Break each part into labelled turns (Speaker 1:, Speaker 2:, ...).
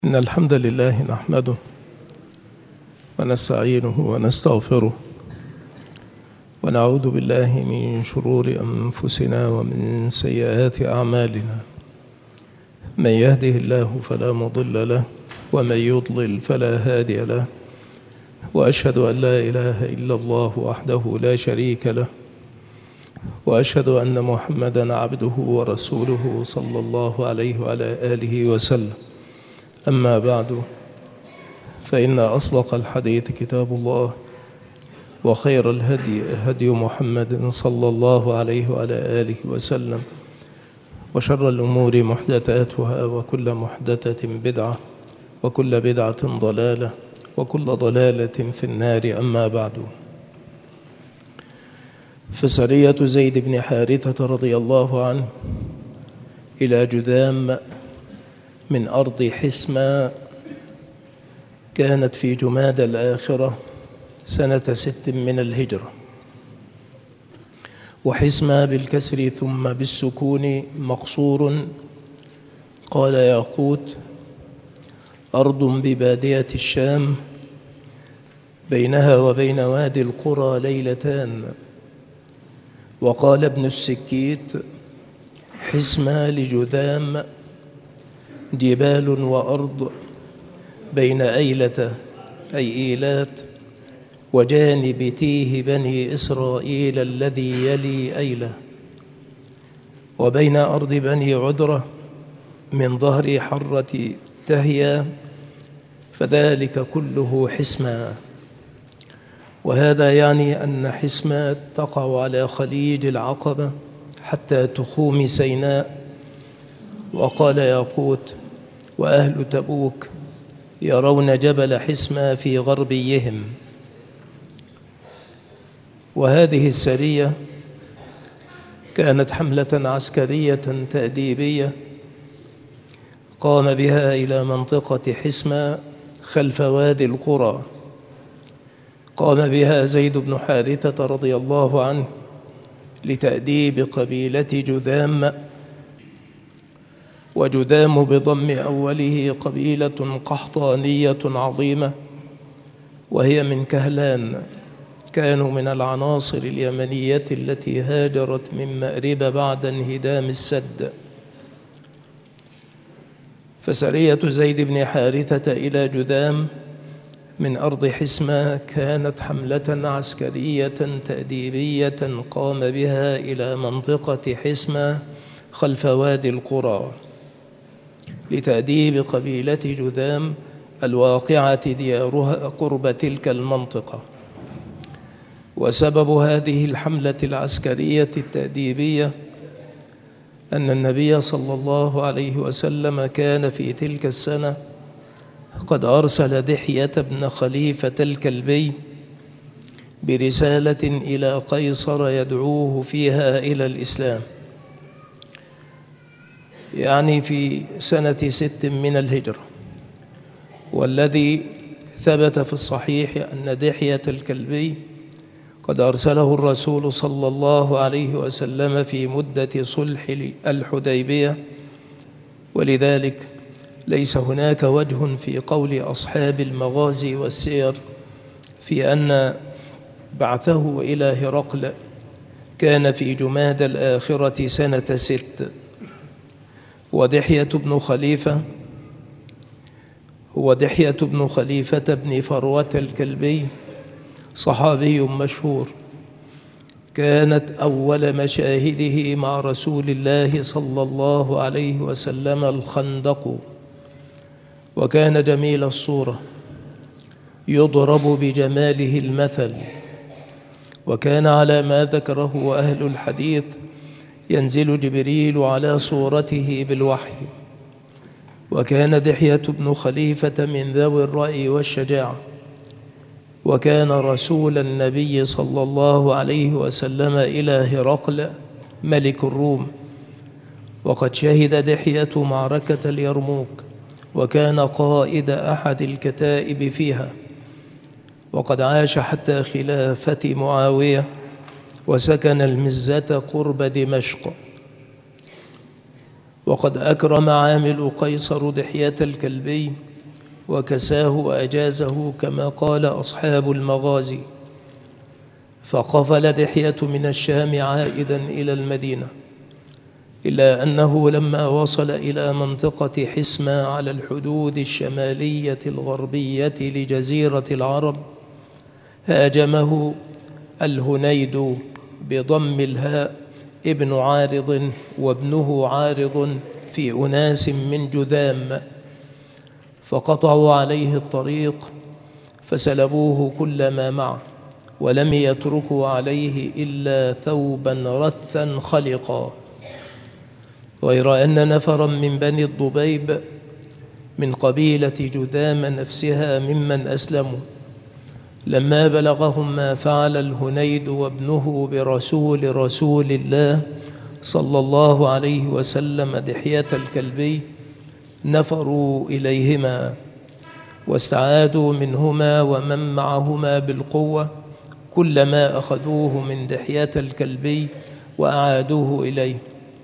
Speaker 1: إن الحمد لله نحمده ونستعينه ونستغفره ونعوذ بالله من شرور أنفسنا ومن سيئات أعمالنا. من يهده الله فلا مضل له ومن يضلل فلا هادي له، وأشهد أن لا إله إلا الله وحده لا شريك له، وأشهد أن محمدًا عبده ورسوله صلى الله عليه وعلى آله وسلم. أما بعد، فإن أصدق الحديث كتاب الله، وخير الهدي هدي محمد صلى الله عليه وعلى آله وسلم، وشر الأمور محدثاتها، وكل محدثة بدعة، وكل بدعة ضلالة، وكل ضلالة في النار. أما بعد، فسرية زيد بن حارثة رضي الله عنه إلى جذام من أرض حسمى كانت في جمادى الآخرة سنة 6 من الهجرة. وحسمى بالكسر ثم بالسكون مقصور. قال ياقوت: أرض ببادية الشام بينها وبين وادي القرى ليلتان. وقال ابن السكيت: حسمى لجذام جبال وأرض بين أيلة أي إيلات وجانب تيه بني إسرائيل الذي يلي أيلة، وبين أرض بني عذرة من ظهر حرة تهيا، فذلك كله حسمى. وهذا يعني أن حسمى تقع على خليج العقبة حتى تخوم سيناء. وقال ياقوت: وأهل تبوك يرون جبل حسمى في غربيهم. وهذه السرية كانت حملة عسكرية تأديبية قام بها إلى منطقة حسمى خلف وادي القرى. قام بها زيد بن حارثة رضي الله عنه لتأديب قبيلة جذام. وجذام بضم أوله قبيلة قحطانية عظيمة، وهي من كهلان، كانوا من العناصر اليمنية التي هاجرت من مأرب بعد انهدام السد. فسرية زيد بن حارثة إلى جذام من أرض حسمى كانت حملة عسكرية تأديبية قام بها إلى منطقة حسمى خلف وادي القرى لتأديب قبيلة جذام الواقعة ديارها قرب تلك المنطقة. وسبب هذه الحملة العسكرية التأديبية أن النبي صلى الله عليه وسلم كان في تلك السنة قد أرسل دحية بن خليفة الكلبي برسالة إلى قيصر يدعوه فيها إلى الإسلام، يعني في سنة 6 من الهجرة. والذي ثبت في الصحيح أن دحية الكلبي قد أرسله الرسول صلى الله عليه وسلم في مدة صلح الحديبية، ولذلك ليس هناك وجه في قول أصحاب المغازي والسير في أن بعثه إلى هرقل كان في جمادى الآخرة سنة 6. ودحية بن خليفة هو دحية بن خليفة بن فروة الكلبي، صحابي مشهور، كانت أول مشاهده مع رسول الله صلى الله عليه وسلم الخندق. وكان جميل الصورة يضرب بجماله المثل. وكان على ما ذكره أهل الحديث ينزل جبريل على صورته بالوحي. وكان دحية بن خليفة من ذوي الرأي والشجاعة، وكان رسول النبي صلى الله عليه وسلم إلى هرقل ملك الروم. وقد شهد دحية معركة اليرموك، وكان قائد أحد الكتائب فيها. وقد عاش حتى خلافة معاوية، وسكن المزة قرب دمشق. وقد أكرم عامل قيصر دحية الكلبي وكساه وأجازه كما قال أصحاب المغازي، فقفل دحية من الشام عائدا إلى المدينة، إلا أنه لما وصل إلى منطقة حسمى على الحدود الشمالية الغربية لجزيرة العرب هاجمه الهنيد بضم الهاء ابن عارض وابنه عارض في أناس من جذام، فقطعوا عليه الطريق فسلبوه كل ما معه، ولم يتركوا عليه إلا ثوبا رثا خلقا، غير أن نفرا من بني الضبيب من قبيلة جذام نفسها ممن أسلموا لما بلغهم ما فعل الهنيد وابنه برسول رسول الله صلى الله عليه وسلم دحية الكلبي نفروا إليهما واستعادوا منهما ومن معهما بالقوة كل ما أخذوه من دحية الكلبي وأعادوه إليه،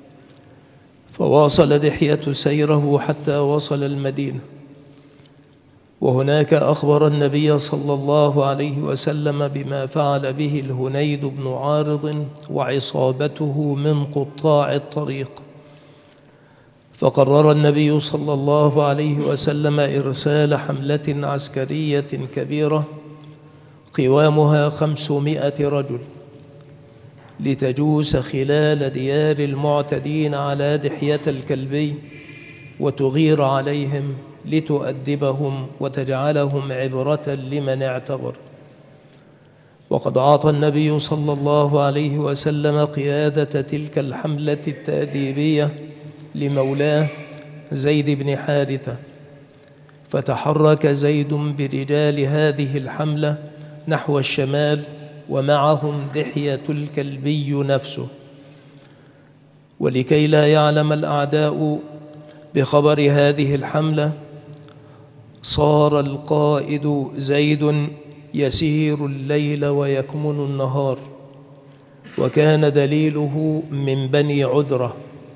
Speaker 1: فواصل دحية سيره حتى وصل المدينة، وهناك أخبر النبي صلى الله عليه وسلم بما فعل به الهنيد بن عارض وعصابته من قطاع الطريق، فقرر النبي صلى الله عليه وسلم إرسال حملة عسكرية كبيرة قوامها 500 رجل لتجوس خلال ديار المعتدين على دحية الكلبي وتغير عليهم لتؤدبهم وتجعلهم عبرة لمن اعتبر. وقد أعطى النبي صلى الله عليه وسلم قيادة تلك الحملة التأديبية لمولاه زيد بن حارثة، فتحرك زيد برجال هذه الحملة نحو الشمال ومعهم دحية الكلبي نفسه. ولكي لا يعلم الأعداء بخبر هذه الحملة صار القائد زيد يسير الليل ويكمن النهار، وكان دليله من بني عذرة،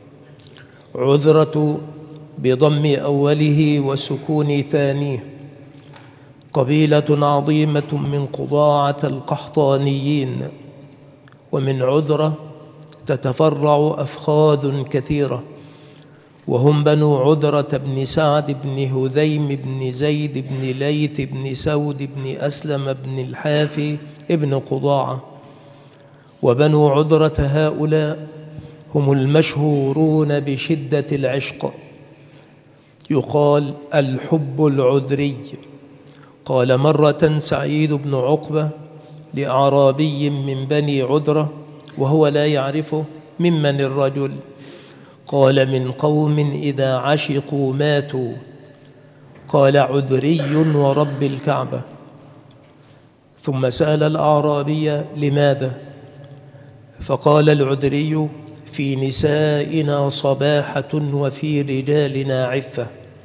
Speaker 1: عذرة بضم أوله وسكون ثانيه، قبيلة عظيمة من قضاعة القحطانيين، ومن عذرة تتفرع أفخاذ كثيرة، وهم بنو عذرة بن سعد بن هذيم بن زيد بن ليث بن سود بن أسلم بن الحافي ابن قضاعة. وبنو عذرة هؤلاء هم المشهورون بشدة العشق، يقال الحب العذري. قال مرة سعيد بن عقبة لأعرابي من بني عذرة وهو لا يعرفه: ممن الرجل؟ قال: من قوم إذا عشقوا ماتوا. قال: عذري ورب الكعبة. ثم سأل الأعرابي: لماذا؟ فقال العذري: في نسائنا صباحة وفي رجالنا عفة.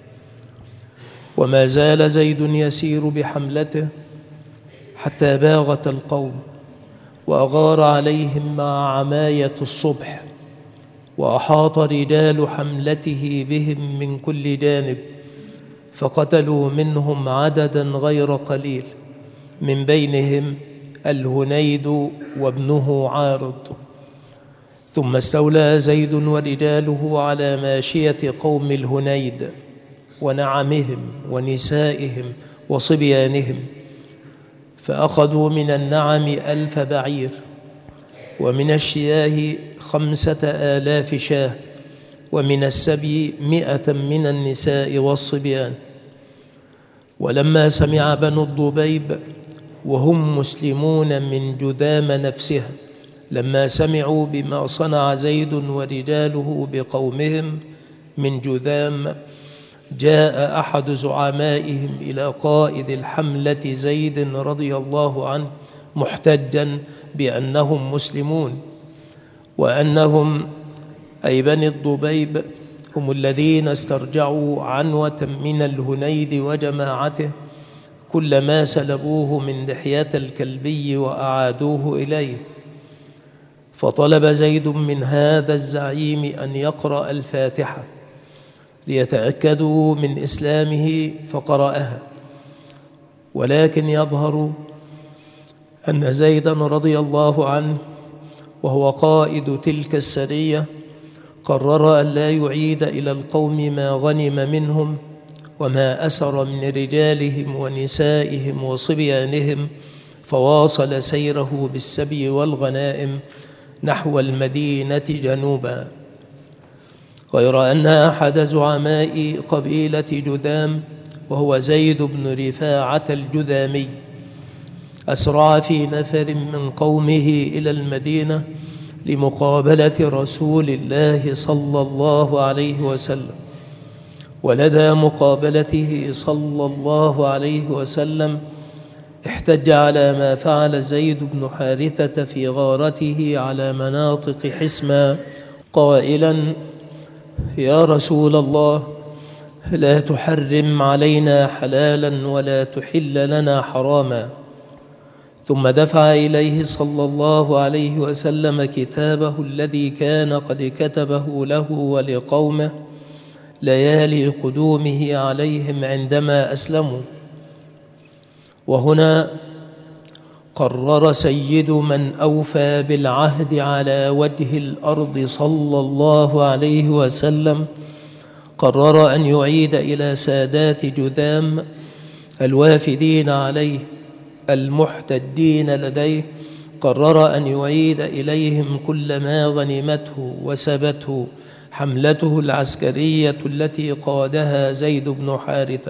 Speaker 1: وما زال زيد يسير بحملته حتى باغت القوم وأغار عليهم مع عماية الصبح، وأحاط رجال حملته بهم من كل جانب، فقتلوا منهم عددا غير قليل، من بينهم الهنيد وابنه عارض. ثم استولى زيد ورجاله على ماشية قوم الهنيد ونعمهم ونسائهم وصبيانهم، فأخذوا من النعم 1000 بعير، ومن الشياه 5000 شاه، ومن السبي 100 من النساء والصبيان. ولما سمع بنو الضبيب وهم مسلمون من جذام نفسها، لما سمعوا بما صنع زيد ورجاله بقومهم من جذام، جاء أحد زعمائهم إلى قائد الحملة زيد رضي الله عنه محتجا بأنهم مسلمون، وأنهم أي بني الضبيب هم الذين استرجعوا عنوة من الهنيد وجماعته كل ما سلبوه من دحية الكلبي وأعادوه إليه. فطلب زيد من هذا الزعيم أن يقرأ الفاتحة، ليتأكدوا من إسلامه فقرأها. ولكن يظهر أن زيدا رضي الله عنه وهو قائد تلك السرية قرر أن لا يعيد إلى القوم ما غنم منهم وما أسر من رجالهم ونسائهم وصبيانهم، فواصل سيره بالسبي والغنائم نحو المدينة جنوبا. غير أن أحد زعماء قبيلة جذام وهو زيد بن رفاعة الجذامي أسرع في نفر من قومه إلى المدينة لمقابلة رسول الله صلى الله عليه وسلم. ولدى مقابلته صلى الله عليه وسلم احتج على ما فعل زيد بن حارثة في غارته على مناطق حسمى قائلا: يا رسول الله، لا تحرم علينا حلالا ولا تحل لنا حراما. ثم دفع إليه صلى الله عليه وسلم كتابه الذي كان قد كتبه له ولقومه ليالي قدومه عليهم عندما أسلموا. وهنا قرر سيد من أوفى بالعهد على وجه الأرض صلى الله عليه وسلم، قرر أن يعيد إلى سادات جذام الوافدين عليه المحتدين لديه، قرر أن يعيد إليهم كل ما غنمته وسبته حملته العسكرية التي قادها زيد بن حارثة.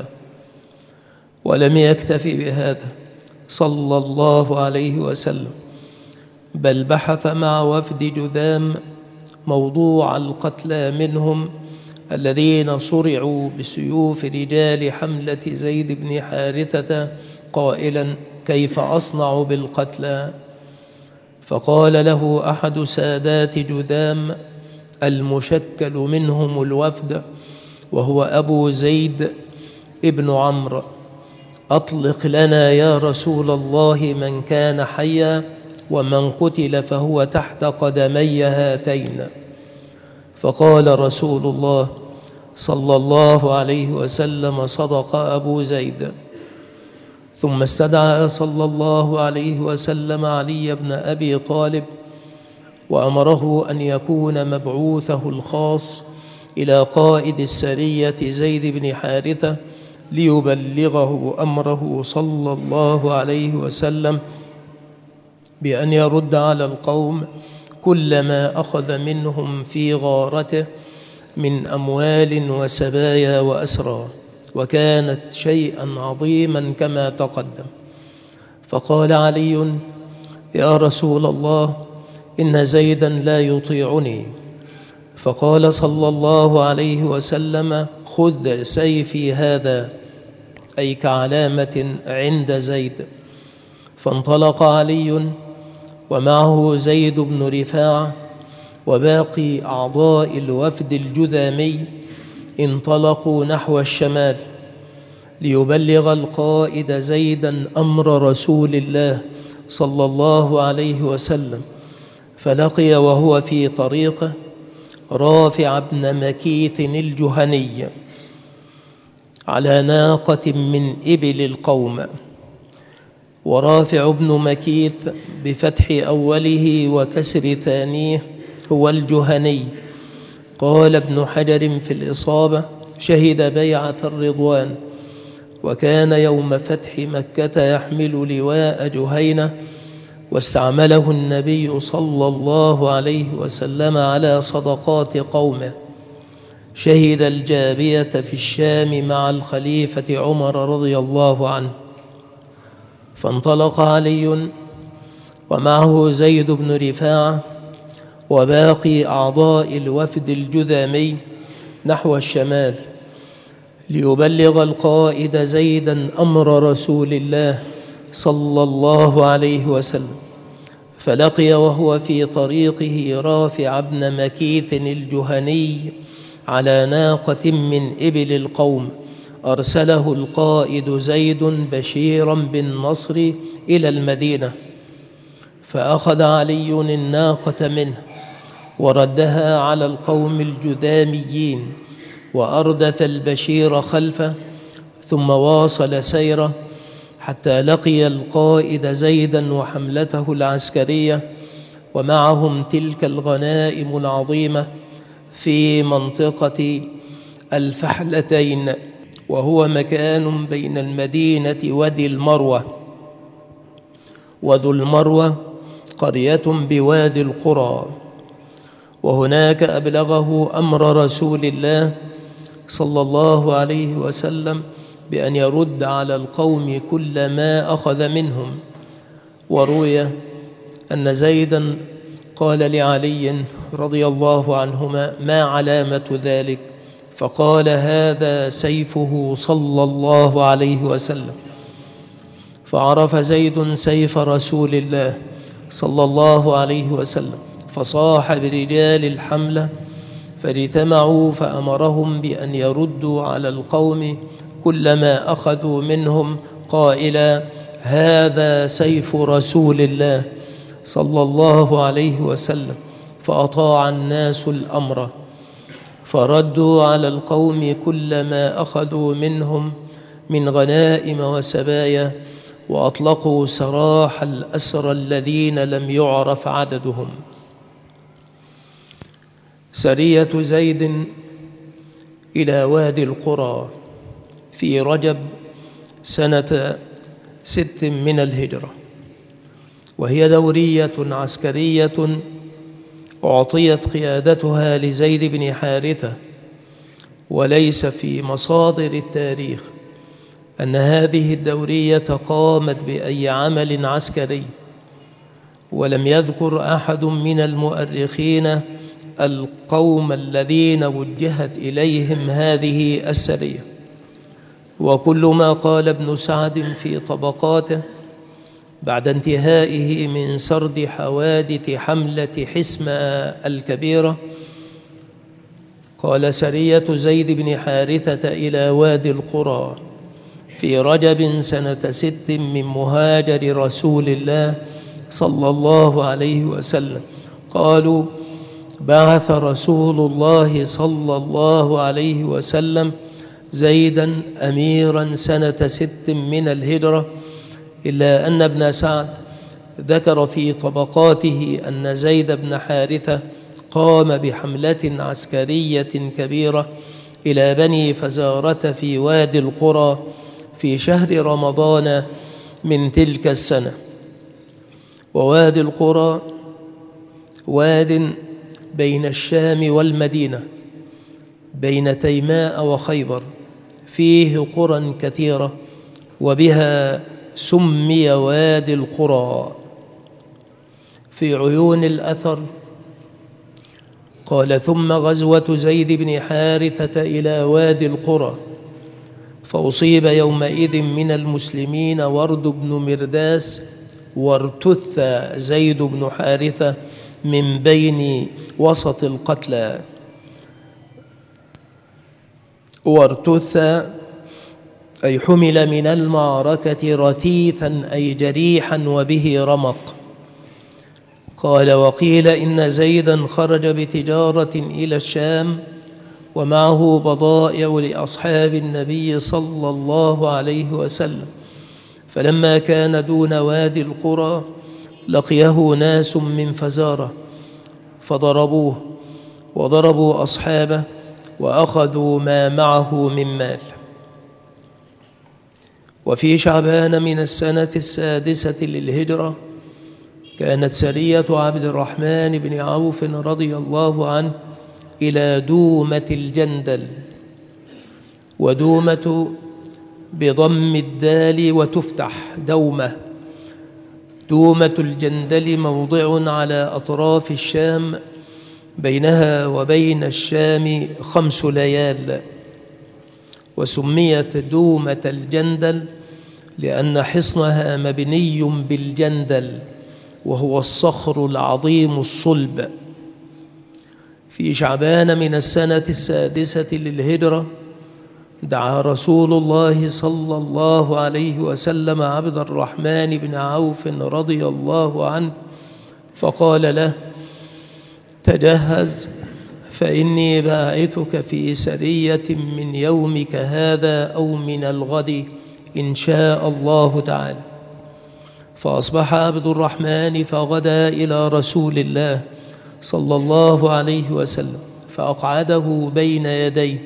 Speaker 1: ولم يكتف بهذا صلى الله عليه وسلم، بل بحث مع وفد جذام موضوع القتلى منهم الذين صرعوا بسيوف رجال حملة زيد بن حارثة قائلا: كيف أصنع بالقتلى؟ فقال له أحد سادات جذام المشكل منهم الوفد وهو أبو زيد ابن عمرو: أطلق لنا يا رسول الله من كان حيا، ومن قتل فهو تحت قدمي هاتين. فقال رسول الله صلى الله عليه وسلم: صدق أبو زيد. ثم استدعى صلى الله عليه وسلم علي بن أبي طالب وأمره أن يكون مبعوثه الخاص إلى قائد السرية زيد بن حارثة ليبلغه أمره صلى الله عليه وسلم بأن يرد على القوم كل ما أخذ منهم في غارته من أموال وسبايا وأسرى، وكانت شيئا عظيما كما تقدم. فقال علي: يا رسول الله، إن زيدا لا يطيعني. فقال صلى الله عليه وسلم: خذ سيفي هذا، أي كعلامة عند زيد. فانطلق علي ومعه زيد بن رفاعة وباقي أعضاء الوفد الجذامي انطلقوا نحو الشمال ليبلغ القائد زيدا أمر رسول الله صلى الله عليه وسلم. فلقي وهو في طريقه رافع بن مكيث الجهني على ناقة من إبل القوم. ورافع بن مكيث بفتح أوله وكسر ثانيه هو الجهني. قال ابن حجر في الإصابة: شهد بيعة الرضوان، وكان يوم فتح مكة يحمل لواء جهينة، واستعمله النبي صلى الله عليه وسلم على صدقات قومه. شهد الجابية في الشام مع الخليفة عمر رضي الله عنه. فانطلق علي ومعه زيد بن رفاعة وباقي أعضاء الوفد الجذامي نحو الشمال ليبلغ القائد زيدا أمر رسول الله صلى الله عليه وسلم. فلقي وهو في طريقه رافع بن مكيث الجهني على ناقة من إبل القوم، أرسله القائد زيد بشيرا بالنصر إلى المدينة. فأخذ علي الناقة منه وردها على القوم الجذاميين وأردف البشير خلفه، ثم واصل سيره حتى لقي القائد زيدا وحملته العسكرية ومعهم تلك الغنائم العظيمة في منطقة الفحلتين، وهو مكان بين المدينة وذي المروة. وذو المروة قرية بوادي القرى، وهناك أبلغه أمر رسول الله صلى الله عليه وسلم بأن يرد على القوم كل ما أخذ منهم. وروي أن زيدا قال لعلي رضي الله عنهما: ما علامة ذلك؟ فقال: هذا سيفه صلى الله عليه وسلم. فعرف زيد سيف رسول الله صلى الله عليه وسلم، فصاح برجال الحملة فاجتمعوا فأمرهم بأن يردوا على القوم كل ما أخذوا منهم قائلا: هذا سيف رسول الله صلى الله عليه وسلم. فأطاع الناس الأمر، فردوا على القوم كل ما أخذوا منهم من غنائم وسبايا، وأطلقوا سراح الأسرى الذين لم يعرف عددهم. سرية زيد إلى وادي القرى في رجب سنة 6 من الهجرة، وهي دورية عسكرية أعطيت قيادتها لزيد بن حارثة. وليس في مصادر التاريخ أن هذه الدورية قامت بأي عمل عسكري، ولم يذكر أحد من المؤرخين القوم الذين وجهت إليهم هذه السرية. وكل ما قال ابن سعد في طبقاته بعد انتهائه من سرد حوادث حملة حسمة الكبيرة، قال: سرية زيد بن حارثة إلى وادي القرى في رجب سنة 6 من مهاجر رسول الله صلى الله عليه وسلم. قالوا: بعث رسول الله صلى الله عليه وسلم زيدا أميرا سنة 6 من الهجرة، إلا أن ابن سعد ذكر في طبقاته أن زيد بن حارثة قام بحملة عسكرية كبيرة إلى بني فزارة في وادي القرى في شهر رمضان من تلك السنة. ووادي القرى واد بين الشام والمدينة، بين تيماء وخيبر، فيه قرى كثيرة، وبها سمي وادي القرى. في عيون الأثر قال: ثم غزوة زيد بن حارثة إلى وادي القرى، فأصيب يومئذ من المسلمين ورد بن مرداس، وارتث زيد بن حارثة من بين وسط القتلى. وارتث أي حمل من المعركة رثيثا أي جريحا وبه رمق. قال: وقيل إن زيدا خرج بتجارة إلى الشام ومعه بضائع لأصحاب النبي صلى الله عليه وسلم، فلما كان دون وادي القرى لقيه ناس من فزارة فضربوه وضربوا أصحابه وأخذوا ما معه من مال. وفي شعبان من السنة 6 للهجرة كانت سرية عبد الرحمن بن عوف رضي الله عنه إلى دومة الجندل، ودومة بضم الدال وتفتح دومة. دومة الجندل موضع على أطراف الشام، بينها وبين الشام 5 ليال. وسميت دومة الجندل لأن حصنها مبني بالجندل، وهو الصخر العظيم الصلب. في شعبان من السنة 6 للهجرة دعا رسول الله صلى الله عليه وسلم عبد الرحمن بن عوف رضي الله عنه، فقال له: تجهز فإني باعثك في سرية من يومك هذا أو من الغد إن شاء الله تعالى. فأصبح عبد الرحمن فغدا إلى رسول الله صلى الله عليه وسلم، فأقعده بين يديه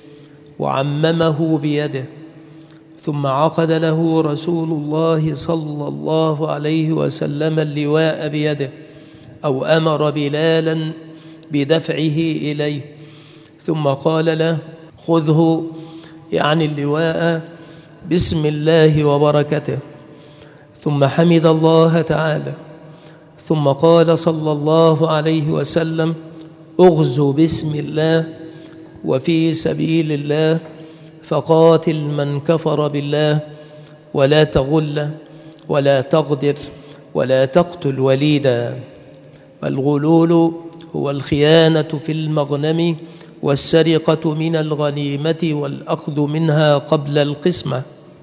Speaker 1: وعممه بيده، ثم عقد له رسول الله صلى الله عليه وسلم اللواء بيده، أو أمر بلالا بدفعه إليه، ثم قال له: خذه، يعني اللواء، بسم الله وبركته. ثم حمد الله تعالى، ثم قال صلى الله عليه وسلم: اغزو بسم الله وفي سبيل الله، فقاتل من كفر بالله، ولا تغل ولا تغدر ولا تقتل وليدا. الغلول هو الخيانة في المغنم والسرقة من الغنيمة والأخذ منها قبل القسمة.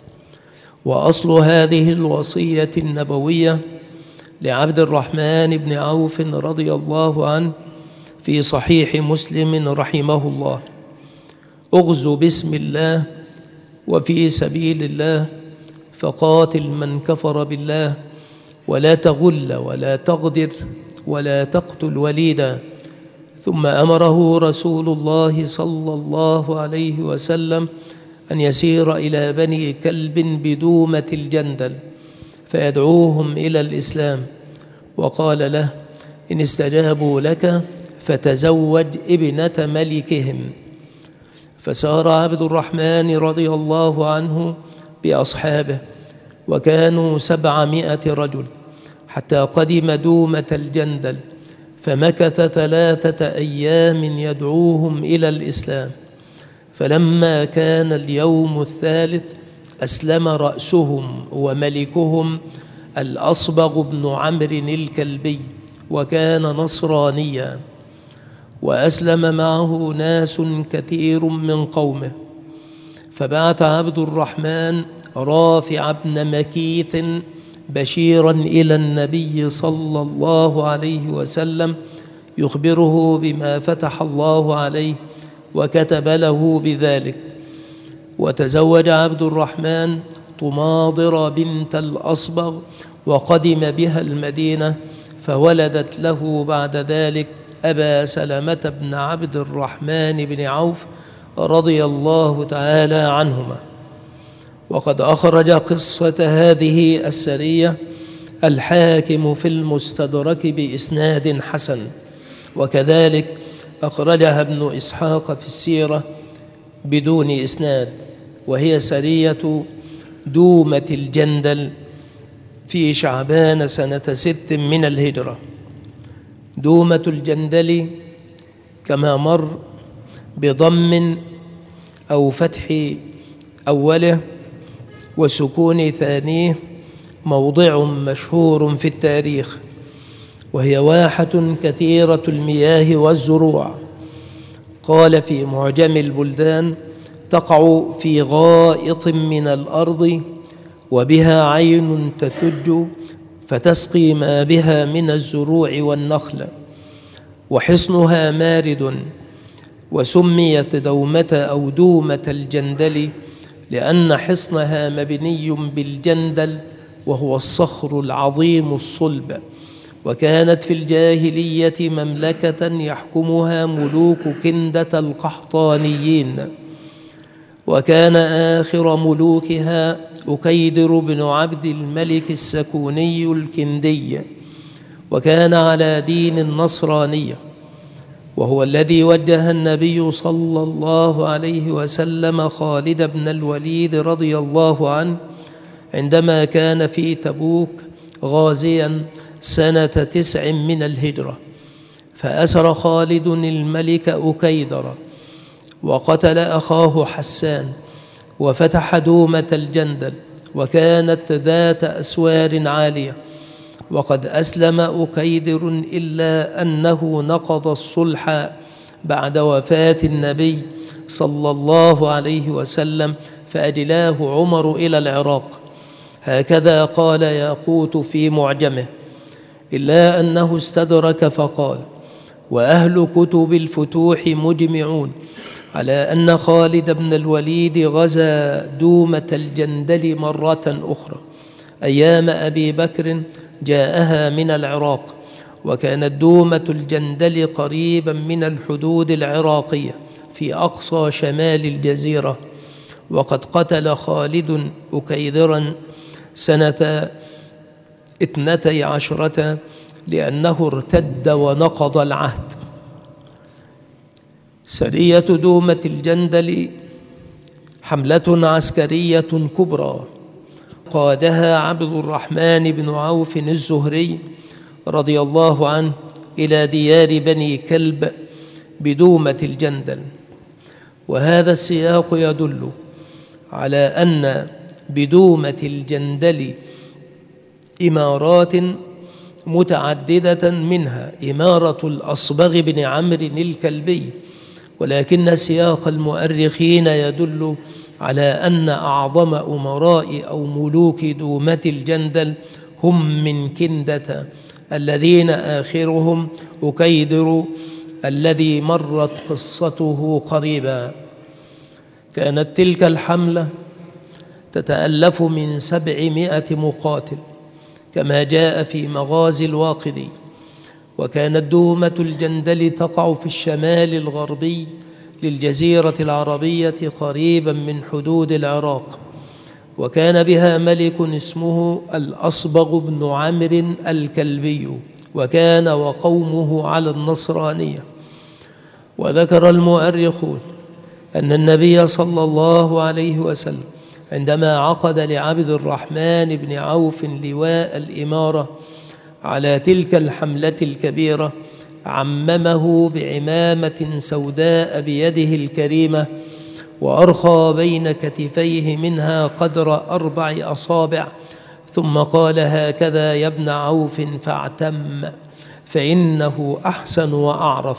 Speaker 1: وأصل هذه الوصية النبوية لعبد الرحمن بن عوف رضي الله عنه في صحيح مسلم رحمه الله: اغزو بسم الله وفي سبيل الله، فقاتل من كفر بالله، ولا تغل ولا تغدر ولا تقتل وليدا. ثم أمره رسول الله صلى الله عليه وسلم أن يسير إلى بني كلب بدومة الجندل فيدعوهم إلى الإسلام، وقال له: إن استجابوا لك فتزوج ابنة ملكهم. فسار عبد الرحمن رضي الله عنه بأصحابه، وكانوا 700 رجل، حتى قدم دومة الجندل، فمكث 3 أيام يدعوهم إلى الإسلام. فلما كان اليوم الثالث أسلم رأسهم وملكهم الأصبغ بن عمرو الكلبي، وكان نصرانيا، وأسلم معه ناس كثير من قومه. فبعث عبد الرحمن رافع بن مكيث بشيرا إلى النبي صلى الله عليه وسلم يخبره بما فتح الله عليه، وكتب له بذلك. وتزوج عبد الرحمن طماضر بنت الأصبغ، وقدم بها المدينة، فولدت له بعد ذلك أبا سلمة بن عبد الرحمن بن عوف رضي الله تعالى عنهما. وقد أخرج قصة هذه السرية الحاكم في المستدرك بإسناد حسن، وكذلك أخرجها ابن إسحاق في السيرة بدون إسناد، وهي سرية دومة الجندل في شعبان سنة 6 من الهجرة. دومة الجندل كما مر بضم أو فتح أوله وسكون ثانيه موضع مشهور في التاريخ، وهي واحة كثيرة المياه والزروع. قال في معجم البلدان: تقع في غائط من الأرض، وبها عين تتج فتسقي ما بها من الزروع والنخل، وحصنها مارد. وسميت دومة أو دومة الجندل لأن حصنها مبني بالجندل، وهو الصخر العظيم الصلب. وكانت في الجاهلية مملكة يحكمها ملوك كندة القحطانيين، وكان آخر ملوكها أكيدر بن عبد الملك السكوني الكندي، وكان على دين النصرانية، وهو الذي وجه النبي صلى الله عليه وسلم خالد بن الوليد رضي الله عنه عندما كان في تبوك غازيا سنة 9 من الهجرة، فأسر خالد الملك أكيدر، وقتل أخاه حسان، وفتح دومة الجندل، وكانت ذات أسوار عالية. وقد أسلم أكيدر إلا أنه نقض الصلح بعد وفاة النبي صلى الله عليه وسلم، فأجلاه عمر إلى العراق. هكذا قال ياقوت في معجمه، إلا أنه استدرك فقال: وأهل كتب الفتوح مجمعون على أن خالد بن الوليد غزا دومة الجندل مرة أخرى أيام أبي بكر جاءها من العراق، وكانت دومة الجندل قريبا من الحدود العراقية في أقصى شمال الجزيرة. وقد قتل خالد أكيدرا سنة 12 لأنه ارتد ونقض العهد. سرية دومة الجندل حملة عسكرية كبرى قادها عبد الرحمن بن عوف الزهري رضي الله عنه إلى ديار بني كلب بدومة الجندل. وهذا السياق يدل على أن بدومة الجندل إمارات متعددة، منها إمارة الأصبغ بن عمرو الكلبي، ولكن سياق المؤرخين يدل على أن أعظم أمراء أو ملوك دومة الجندل هم من كندة، الذين آخرهم أكيدر الذي مرت قصته قريبا. كانت تلك الحملة تتألف من 700 مقاتل كما جاء في مغازي الواقدي. وكانت دومة الجندل تقع في الشمال الغربي للجزيرة العربية قريبا من حدود العراق، وكان بها ملك اسمه الأصبغ بن عمرو الكلبي، وكان وقومه على النصرانية. وذكر المؤرخون أن النبي صلى الله عليه وسلم عندما عقد لعبد الرحمن بن عوف لواء الإمارة على تلك الحملة الكبيرة عممه بعمامة سوداء بيده الكريمة، وأرخى بين كتفيه منها قدر 4 أصابع، ثم قال: هكذا يا ابن عوف فاعتم، فإنه أحسن وأعرف.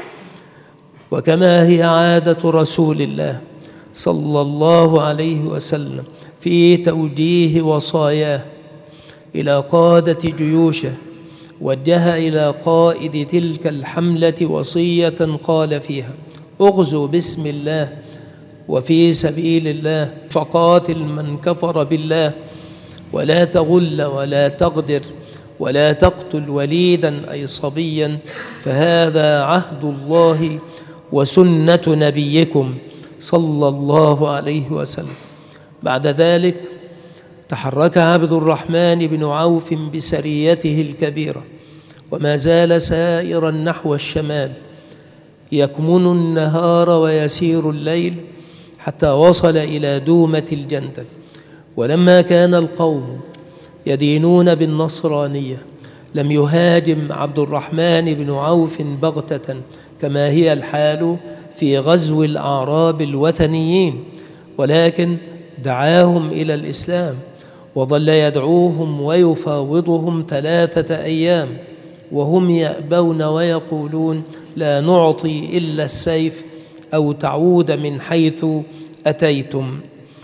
Speaker 1: وكما هي عادة رسول الله صلى الله عليه وسلم في توجيه وصاياه إلى قادة جيوشه، وجه إلى قائد تلك الحملة وصية قال فيها: اغزوا بسم الله وفي سبيل الله، فقاتل من كفر بالله، ولا تغل ولا تغدر، ولا تقتل وليدا أي صبيا، فهذا عهد الله وسنة نبيكم صلى الله عليه وسلم. بعد ذلك تحرك عبد الرحمن بن عوف بسريته الكبيرة، وما زال سائرا نحو الشمال، يكمن النهار ويسير الليل حتى وصل إلى دومة الجندل. ولما كان القوم يدينون بالنصرانية لم يهاجم عبد الرحمن بن عوف بغتة كما هي الحال في غزو الأعراب الوثنيين، ولكن دعاهم إلى الإسلام، وظل يدعوهم ويفاوضهم 3 أيام، وهم يأبون ويقولون: لا نعطي إلا السيف أو تعود من حيث أتيتم.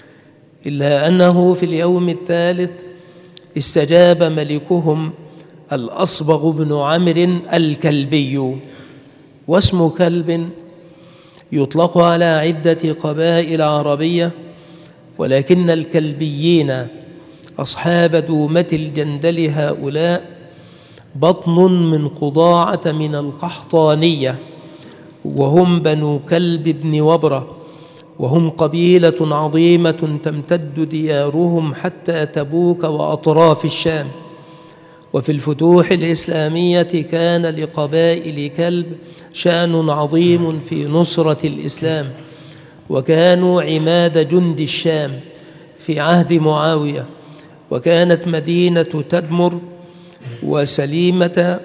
Speaker 1: إلا أنه في اليوم الثالث استجاب ملكهم الأصبغ بن عمرو الكلبي. واسم كلب يطلق على عدة قبائل عربية، ولكن الكلبيين أصحاب دومة الجندل هؤلاء بطن من قضاعة من القحطانية، وهم بنو كلب بن وبرة، وهم قبيلة عظيمة تمتد ديارهم حتى تبوك وأطراف الشام. وفي الفتوح الإسلامية كان لقبائل كلب شأن عظيم في نصرة الإسلام، وكانوا عماد جند الشام في عهد معاوية. وكانت مدينة تدمر وسليمة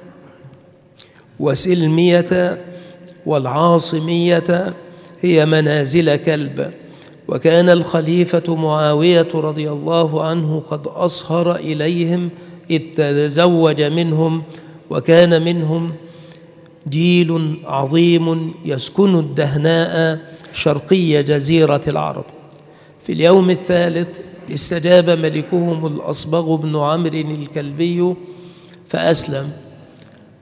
Speaker 1: وسلمية والعاصمية هي منازل كلب. وكان الخليفة معاوية رضي الله عنه قد أصهر إليهم إذ تزوج منهم، وكان منهم جيل عظيم يسكن الدهناء شرقي جزيرة العرب. في اليوم الثالث استجاب ملكهم الأصبغ بن عمرو الكلبي فأسلم،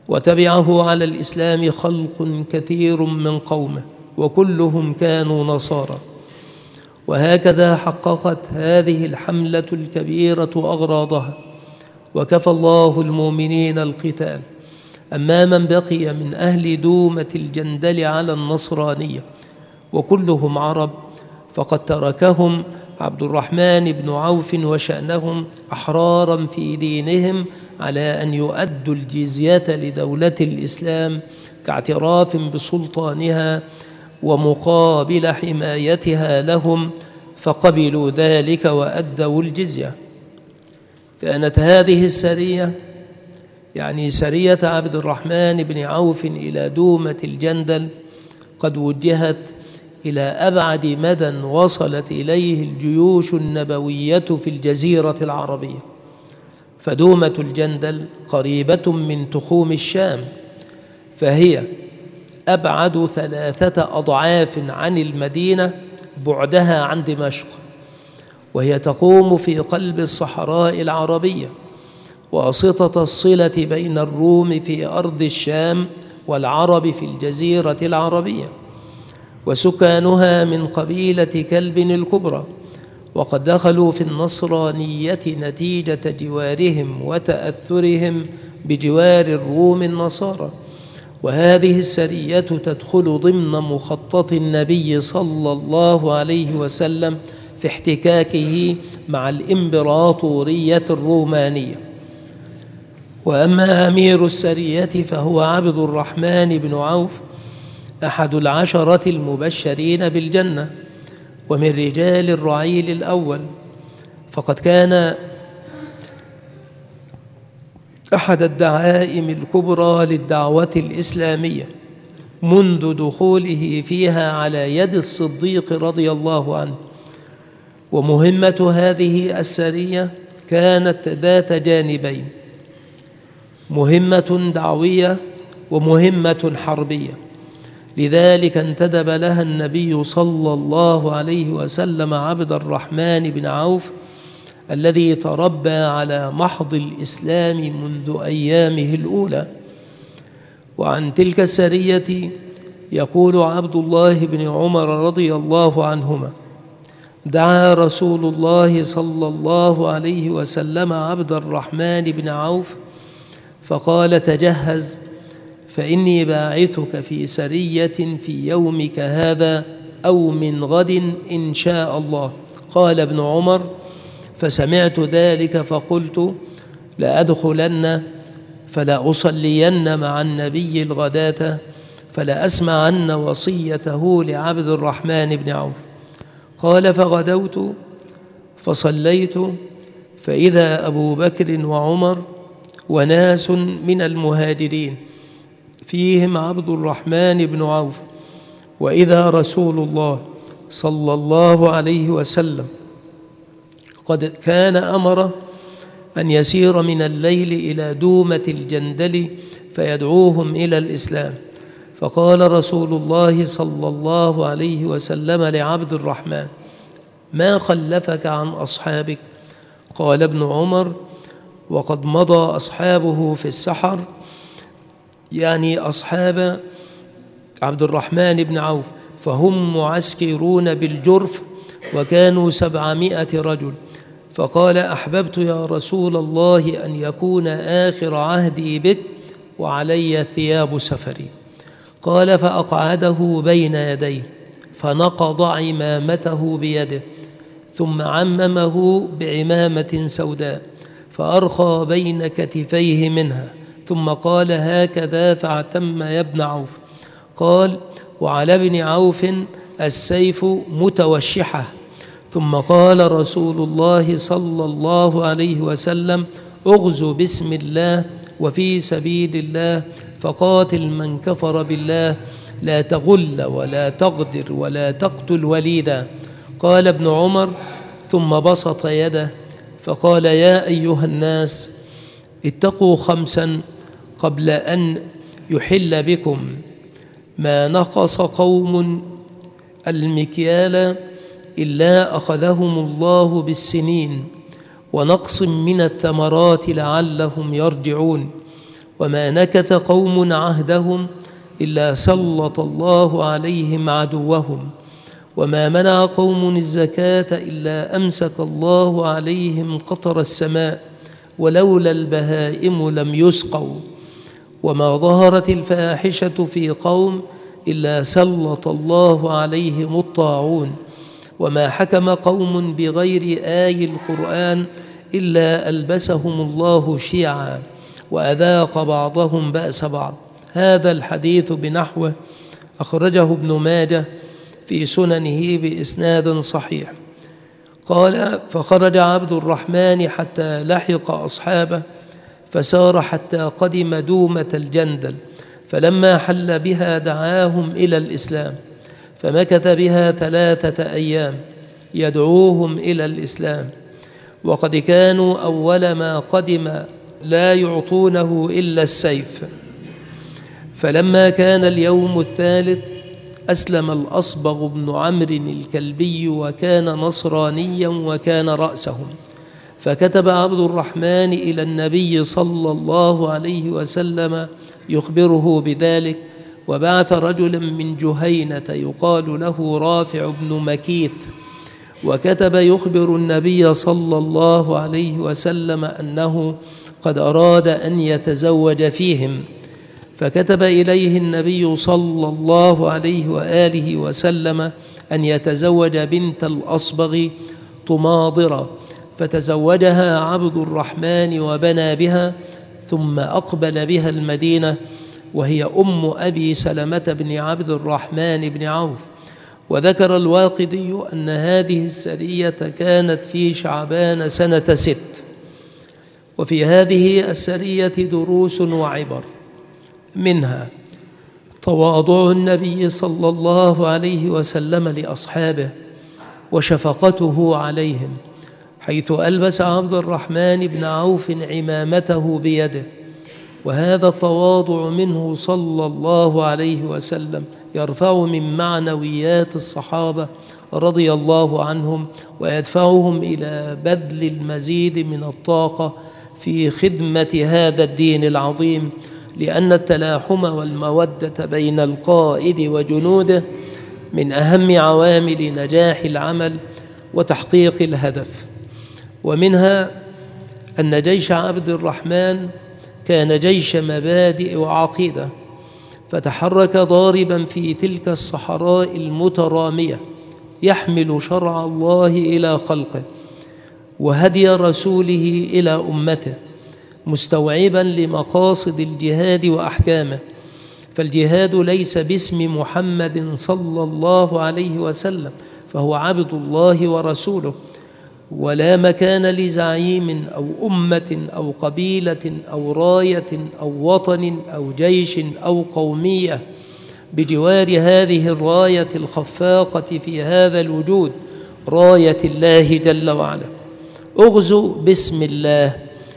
Speaker 1: وتبعه على الإسلام خلق كثير من قومه وكلهم كانوا نصارى. وهكذا حققت هذه الحملة الكبيرة أغراضها، وكفى الله المؤمنين القتال. أما من بقي من أهل دومة الجندل على النصرانية وكلهم عرب فقد تركهم عبد الرحمن بن عوف وشأنهم أحرارا في دينهم على أن يؤدوا الجزية لدولة الإسلام كاعتراف بسلطانها ومقابل حمايتها لهم، فقبلوا ذلك وأدوا الجزية. كانت هذه السرية يعني سرية عبد الرحمن بن عوف إلى دومة الجندل قد وجهت إلى أبعد مدى وصلت إليه الجيوش النبوية في الجزيرة العربية. فدومة الجندل قريبة من تخوم الشام، فهي أبعد 3 أضعاف عن المدينة بعدها عن دمشق، وهي تقوم في قلب الصحراء العربية، واسطة الصلة بين الروم في أرض الشام والعرب في الجزيرة العربية. وسكانها من قبيلة كلب الكبرى، وقد دخلوا في النصرانية نتيجة جوارهم وتأثرهم بجوار الروم النصارى. وهذه السرية تدخل ضمن مخطط النبي صلى الله عليه وسلم في احتكاكه مع الإمبراطورية الرومانية. وأما أمير السرية فهو عبد الرحمن بن عوف، أحد 10 المبشرين بالجنة ومن رجال الرعيل الأول، فقد كان أحد الدعائم الكبرى للدعوة الإسلامية منذ دخوله فيها على يد الصديق رضي الله عنه. ومهمة هذه السرية كانت ذات جانبين: مهمة دعوية ومهمة حربية. لذلك انتدب لها النبي صلى الله عليه وسلم عبد الرحمن بن عوف الذي تربى على محض الإسلام منذ أيامه الأولى. وعن تلك السرية يقول عبد الله بن عمر رضي الله عنهما: دعا رسول الله صلى الله عليه وسلم عبد الرحمن بن عوف فقال: تجهز فإني باعثك في سرية في يومك هذا أو من غد إن شاء الله. قال ابن عمر: فسمعت ذلك فقلت: لأدخلن فلا أصلين مع النبي الغداة فلا أسمعن وصيته لعبد الرحمن بن عوف. قال: فغدوت فصليت فإذا أبو بكر وعمر وناس من المهاجرين فيهم عبد الرحمن بن عوف، وإذا رسول الله صلى الله عليه وسلم قد كان أمر أن يسير من الليل إلى دومة الجندل فيدعوهم إلى الإسلام. فقال رسول الله صلى الله عليه وسلم لعبد الرحمن: ما خلفك عن أصحابك؟ قال ابن عمر: وقد مضى أصحابه في السحر، يعني أصحاب عبد الرحمن بن عوف، فهم معسكرون بالجرف وكانوا 700 رجل. فقال: أحببت يا رسول الله أن يكون آخر عهدي بك وعلي ثياب سفري. قال: فأقعده بين يديه فنقض عمامته بيده ثم عممه بعمامة سوداء فأرخى بين كتفيه منها، ثم قال: هكذا فاعتم يا ابن عوف. قال: وعلى ابن عوف السيف متوشحة. ثم قال رسول الله صلى الله عليه وسلم: اغزوا بسم الله وفي سبيل الله فقاتل من كفر بالله، لا تغل ولا تغدر ولا تقتل وليدا. قال ابن عمر: ثم بسط يده فقال: يا أيها الناس اتقوا 5 قبل أن يحل بكم. ما نقص قوم المكيال إلا أخذهم الله بالسنين ونقص من الثمرات لعلهم يرجعون. وما نكث قوم عهدهم إلا سلط الله عليهم عدوهم، وما منع قوم الزكاة إلا أمسك الله عليهم قطر السماء، ولولا البهائم لم يسقوا، وما ظهرت الفاحشة في قوم إلا سلط الله عليهم الطاعون، وما حكم قوم بغير آي القرآن إلا ألبسهم الله شيعا وأذاق بعضهم بأس بعض. هذا الحديث بنحوه أخرجه ابن ماجه في سننه بإسناد صحيح. قال: فخرج عبد الرحمن حتى لحق أصحابه، فسار حتى قدم دومة الجندل، فلما حل بها دعاهم إلى الإسلام، فمكث بها 3 أيام يدعوهم إلى الإسلام، وقد كانوا أول ما قدم لا يعطونه إلا السيف. فلما كان اليوم الثالث أسلم الأصبغ بن عمرو الكلبي، وكان نصرانيا وكان رأسهم، فكتب عبد الرحمن إلى النبي صلى الله عليه وسلم يخبره بذلك، وبعث رجلا من جهينة يقال له رافع بن مكيث، وكتب يخبر النبي صلى الله عليه وسلم أنه قد أراد أن يتزوج فيهم، فكتب إليه النبي صلى الله عليه وآله وسلم أن يتزوج بنت الأصبغ طماضرة، فتزوجها عبد الرحمن وبنى بها، ثم أقبل بها المدينة، وهي أم أبي سلمة بن عبد الرحمن بن عوف. وذكر الواقدي أن هذه السرية كانت في شعبان سنة 6. وفي هذه السرية دروس وعبر، منها تواضع النبي صلى الله عليه وسلم لأصحابه وشفقته عليهم، حيث ألبس عبد الرحمن بن عوف عمامته بيده، وهذا التواضع منه صلى الله عليه وسلم يرفع من معنويات الصحابة رضي الله عنهم، ويدفعهم إلى بذل المزيد من الطاقة في خدمة هذا الدين العظيم، لأن التلاحم والمودة بين القائد وجنوده من أهم عوامل نجاح العمل وتحقيق الهدف. ومنها أن جيش عبد الرحمن كان جيش مبادئ وعقيدة، فتحرك ضاربا في تلك الصحراء المترامية يحمل شرع الله إلى خلقه وهدي رسوله إلى أمته، مستوعبا لمقاصد الجهاد وأحكامه. فالجهاد ليس باسم محمد صلى الله عليه وسلم، فهو عبد الله ورسوله، ولا مكان لزعيم أو أمة أو قبيلة أو راية أو وطن أو جيش أو قومية بجوار هذه الراية الخفاقة في هذا الوجود، راية الله جل وعلا. اغزوا باسم الله،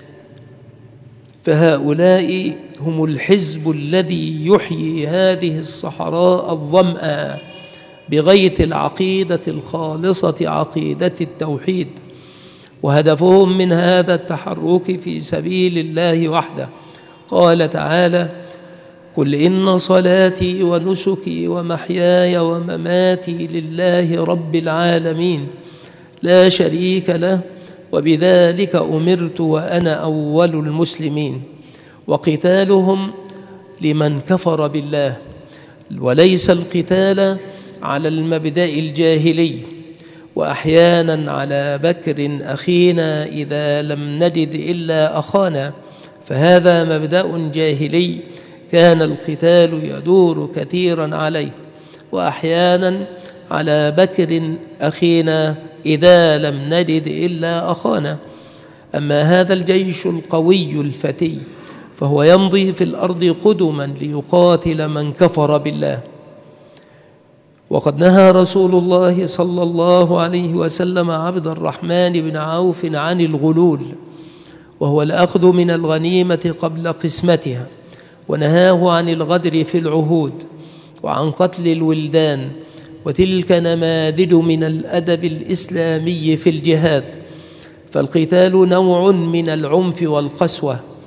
Speaker 1: فهؤلاء هم الحزب الذي يحيي هذه الصحراء الظمأ بغيث العقيدة الخالصة، عقيدة التوحيد، وهدفهم من هذا التحرك في سبيل الله وحده. قال تعالى: قل إن صلاتي ونسكي ومحياي ومماتي لله رب العالمين لا شريك له وبذلك أمرت وأنا أول المسلمين. وقتالهم لمن كفر بالله، وليس القتال على المبدأ الجاهلي، وأحيانا على بكر أخينا إذا لم نجد إلا أخانا، فهذا مبدأ جاهلي كان القتال يدور كثيرا عليه، وأحيانا على بكر أخينا إذا لم نجد إلا أخانا. أما هذا الجيش القوي الفتي فهو يمضي في الأرض قدما ليقاتل من كفر بالله. وقد نهى رسول الله صلى الله عليه وسلم عبد الرحمن بن عوف عن الغلول، وهو الأخذ من الغنيمة قبل قسمتها، ونهاه عن الغدر في العهود، وعن قتل الولدان، وتلك نماذج من الأدب الإسلامي في الجهاد. فالقتال نوع من العنف والقسوة،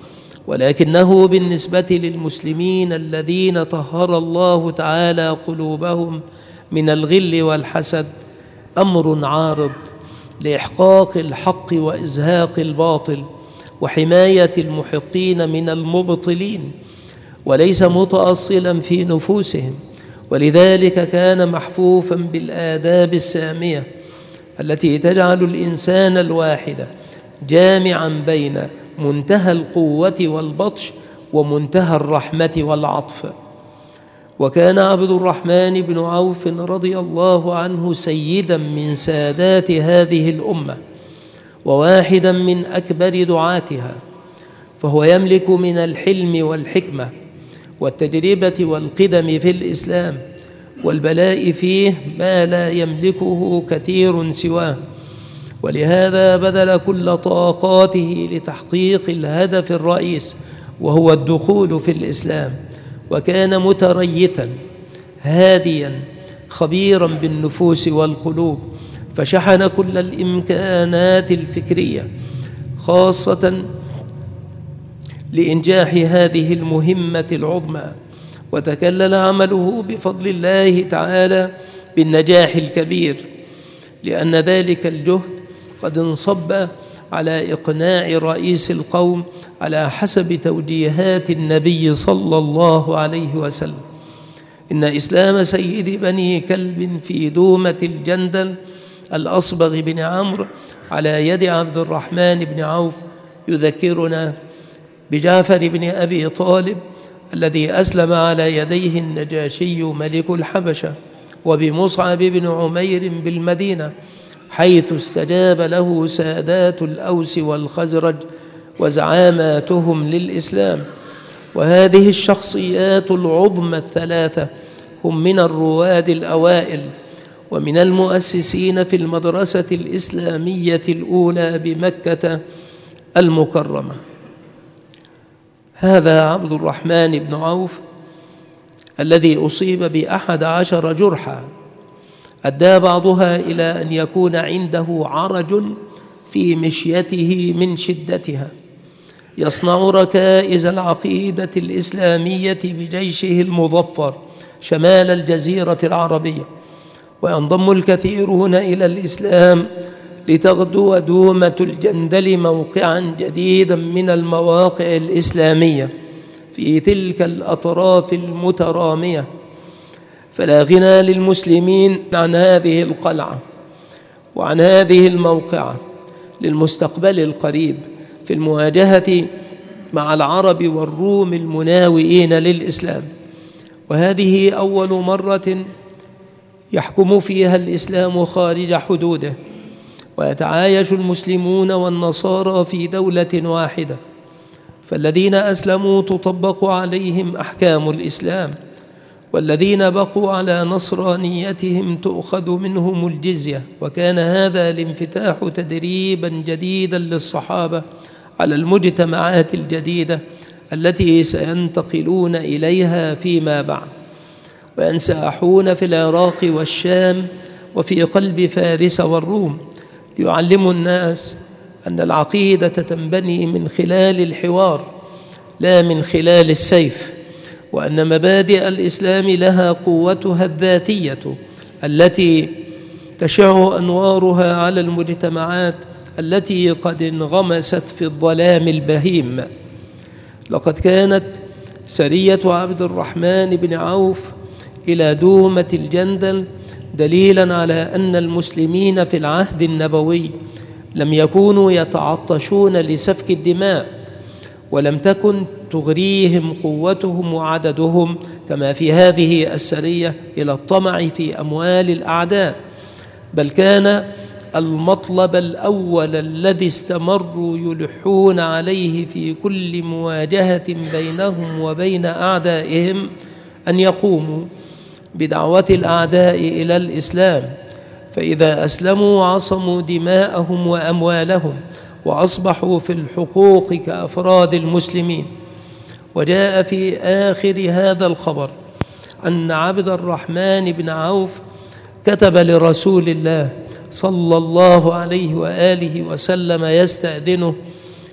Speaker 1: ولكنه بالنسبة للمسلمين الذين طهر الله تعالى قلوبهم من الغل والحسد أمر عارض لإحقاق الحق وإزهاق الباطل وحماية المحقين من المبطلين، وليس متأصلا في نفوسهم، ولذلك كان محفوفا بالآداب السامية التي تجعل الإنسان الواحد جامعا بين منتهى القوة والبطش ومنتهى الرحمة والعطف. وكان عبد الرحمن بن عوف رضي الله عنه سيدا من سادات هذه الأمة وواحدا من أكبر دعاتها، فهو يملك من الحلم والحكمة والتجربة والقدم في الإسلام والبلاء فيه ما لا يملكه كثير سواه، ولهذا بذل كل طاقاته لتحقيق الهدف الرئيس وهو الدخول في الإسلام، وكان متريثا هاديا خبيرا بالنفوس والقلوب، فشحن كل الإمكانات الفكرية خاصة لإنجاح هذه المهمة العظمى، وتكلل عمله بفضل الله تعالى بالنجاح الكبير، لأن ذلك الجهد قد انصب على إقناع رئيس القوم على حسب توجيهات النبي صلى الله عليه وسلم. إن إسلام سيد بني كلب في دومة الجندل الأصبغ بن عمرو على يد عبد الرحمن بن عوف يذكرنا بجعفر بن أبي طالب الذي أسلم على يديه النجاشي ملك الحبشة، وبمصعب بن عمير بالمدينة حيث استجاب له سادات الأوس والخزرج وزعاماتهم للإسلام. وهذه الشخصيات العظمى الثلاثة هم من الرواد الأوائل ومن المؤسسين في المدرسة الإسلامية الأولى بمكة المكرمة. هذا عبد الرحمن بن عوف الذي أصيب ب11 جرحا أدى بعضها إلى أن يكون عنده عرج في مشيته من شدتها، يصنع ركائز العقيدة الإسلامية بجيشه المظفر شمال الجزيرة العربية، وينضم الكثيرون إلى الإسلام لتغدو دومة الجندل موقعا جديدا من المواقع الإسلامية في تلك الأطراف المترامية. فلا غنى للمسلمين عن هذه القلعة وعن هذه الموقعة للمستقبل القريب في المواجهة مع العرب والروم المناوئين للإسلام. وهذه أول مرة يحكم فيها الإسلام خارج حدوده، ويتعايش المسلمون والنصارى في دولة واحدة، فالذين أسلموا تطبق عليهم أحكام الإسلام، والذين بقوا على نصرانيتهم تؤخذ منهم الجزية. وكان هذا الانفتاح تدريبا جديدا للصحابة على المجتمعات الجديدة التي سينتقلون إليها فيما بعد، وينساحون في العراق والشام وفي قلب فارس والروم، ليعلموا الناس أن العقيدة تنبني من خلال الحوار لا من خلال السيف، وأن مبادئ الإسلام لها قوتها الذاتية التي تشع أنوارها على المجتمعات التي قد انغمست في الظلام البهيم. لقد كانت سرية عبد الرحمن بن عوف إلى دومة الجندل دليلا على أن المسلمين في العهد النبوي لم يكونوا يتعطشون لسفك الدماء، ولم تكن تغريهم قوتهم وعددهم كما في هذه السرية إلى الطمع في أموال الأعداء، بل كان المطلب الأول الذي استمروا يلحون عليه في كل مواجهة بينهم وبين أعدائهم أن يقوموا بدعوة الأعداء إلى الإسلام، فإذا أسلموا عصموا دماءهم وأموالهم وأصبحوا في الحقوق كأفراد المسلمين. وجاء في آخر هذا الخبر أن عبد الرحمن بن عوف كتب لرسول الله صلى الله عليه وآله وسلم يستأذنه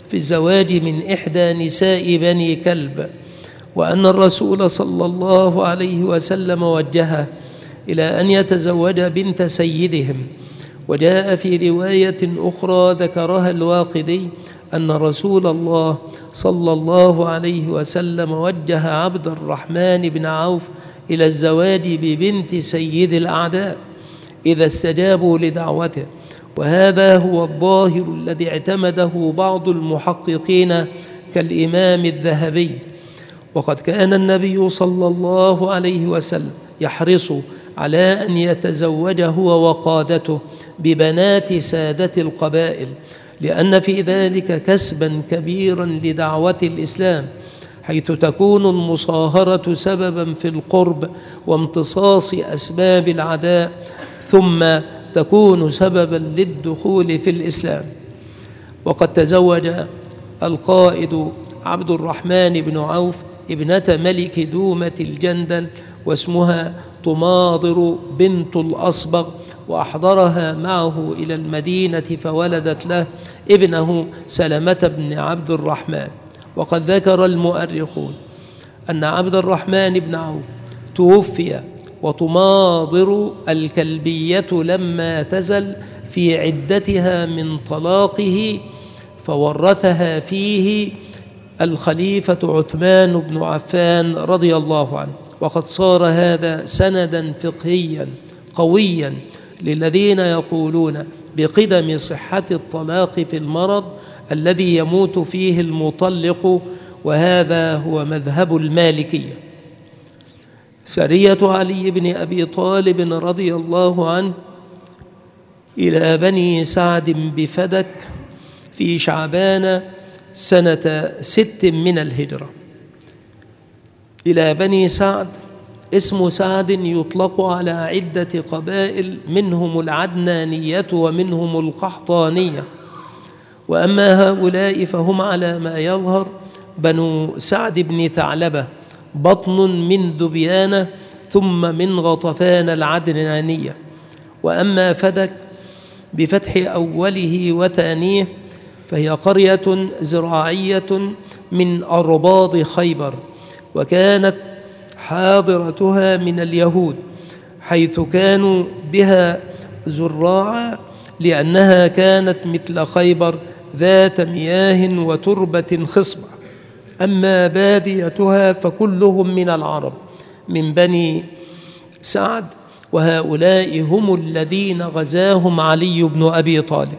Speaker 1: في الزواج من إحدى نساء بني كلب، وأن الرسول صلى الله عليه وسلم وجهه إلى أن يتزوج بنت سيدهم. وجاء في رواية أخرى ذكرها الواقدي أن رسول الله صلى الله عليه وسلم وجه عبد الرحمن بن عوف إلى الزواج ببنت سيد الأعداء إذا استجابوا لدعوته، وهذا هو الظاهر الذي اعتمده بعض المحققين كالإمام الذهبي. وقد كان النبي صلى الله عليه وسلم يحرص على أن يتزوج هو وقادته ببنات سادة القبائل، لأن في ذلك كسبا كبيرا لدعوة الإسلام، حيث تكون المصاهرة سببا في القرب وامتصاص أسباب العداء، ثم تكون سببا للدخول في الإسلام. وقد تزوج القائد عبد الرحمن بن عوف ابنة ملك دومة الجندل، واسمها طماضر بنت الأصبغ، وأحضرها معه إلى المدينة فولدت له ابنه سلمة بن عبد الرحمن. وقد ذكر المؤرخون أن عبد الرحمن بن عوف توفي وطماضر الكلبية لما تزل في عدتها من طلاقه، فورثها فيه الخليفة عثمان بن عفان رضي الله عنه. وقد صار هذا سندا فقهيا قويا للذين يقولون بقدم صحة الطلاق في المرض الذي يموت فيه المطلق، وهذا هو مذهب المالكية. سرية علي بن أبي طالب رضي الله عنه إلى بني سعد بفدك في شعبان سنة 6 من الهجرة. إلى بني سعد اسم سعد يطلق على عدة قبائل، منهم العدنانية ومنهم القحطانية، وأما هؤلاء فهم على ما يظهر بنو سعد بن ثعلبة، بطن من ذبيانة ثم من غطفان العدنانية. وأما فدك بفتح أوله وثانيه فهي قرية زراعية من أرباض خيبر، وكانت حاضرتها من اليهود، حيث كانوا بها زراعا لأنها كانت مثل خيبر ذات مياه وتربة خصبة. أما باديتها فكلهم من العرب من بني سعد، وهؤلاء هم الذين غزاهم علي بن أبي طالب.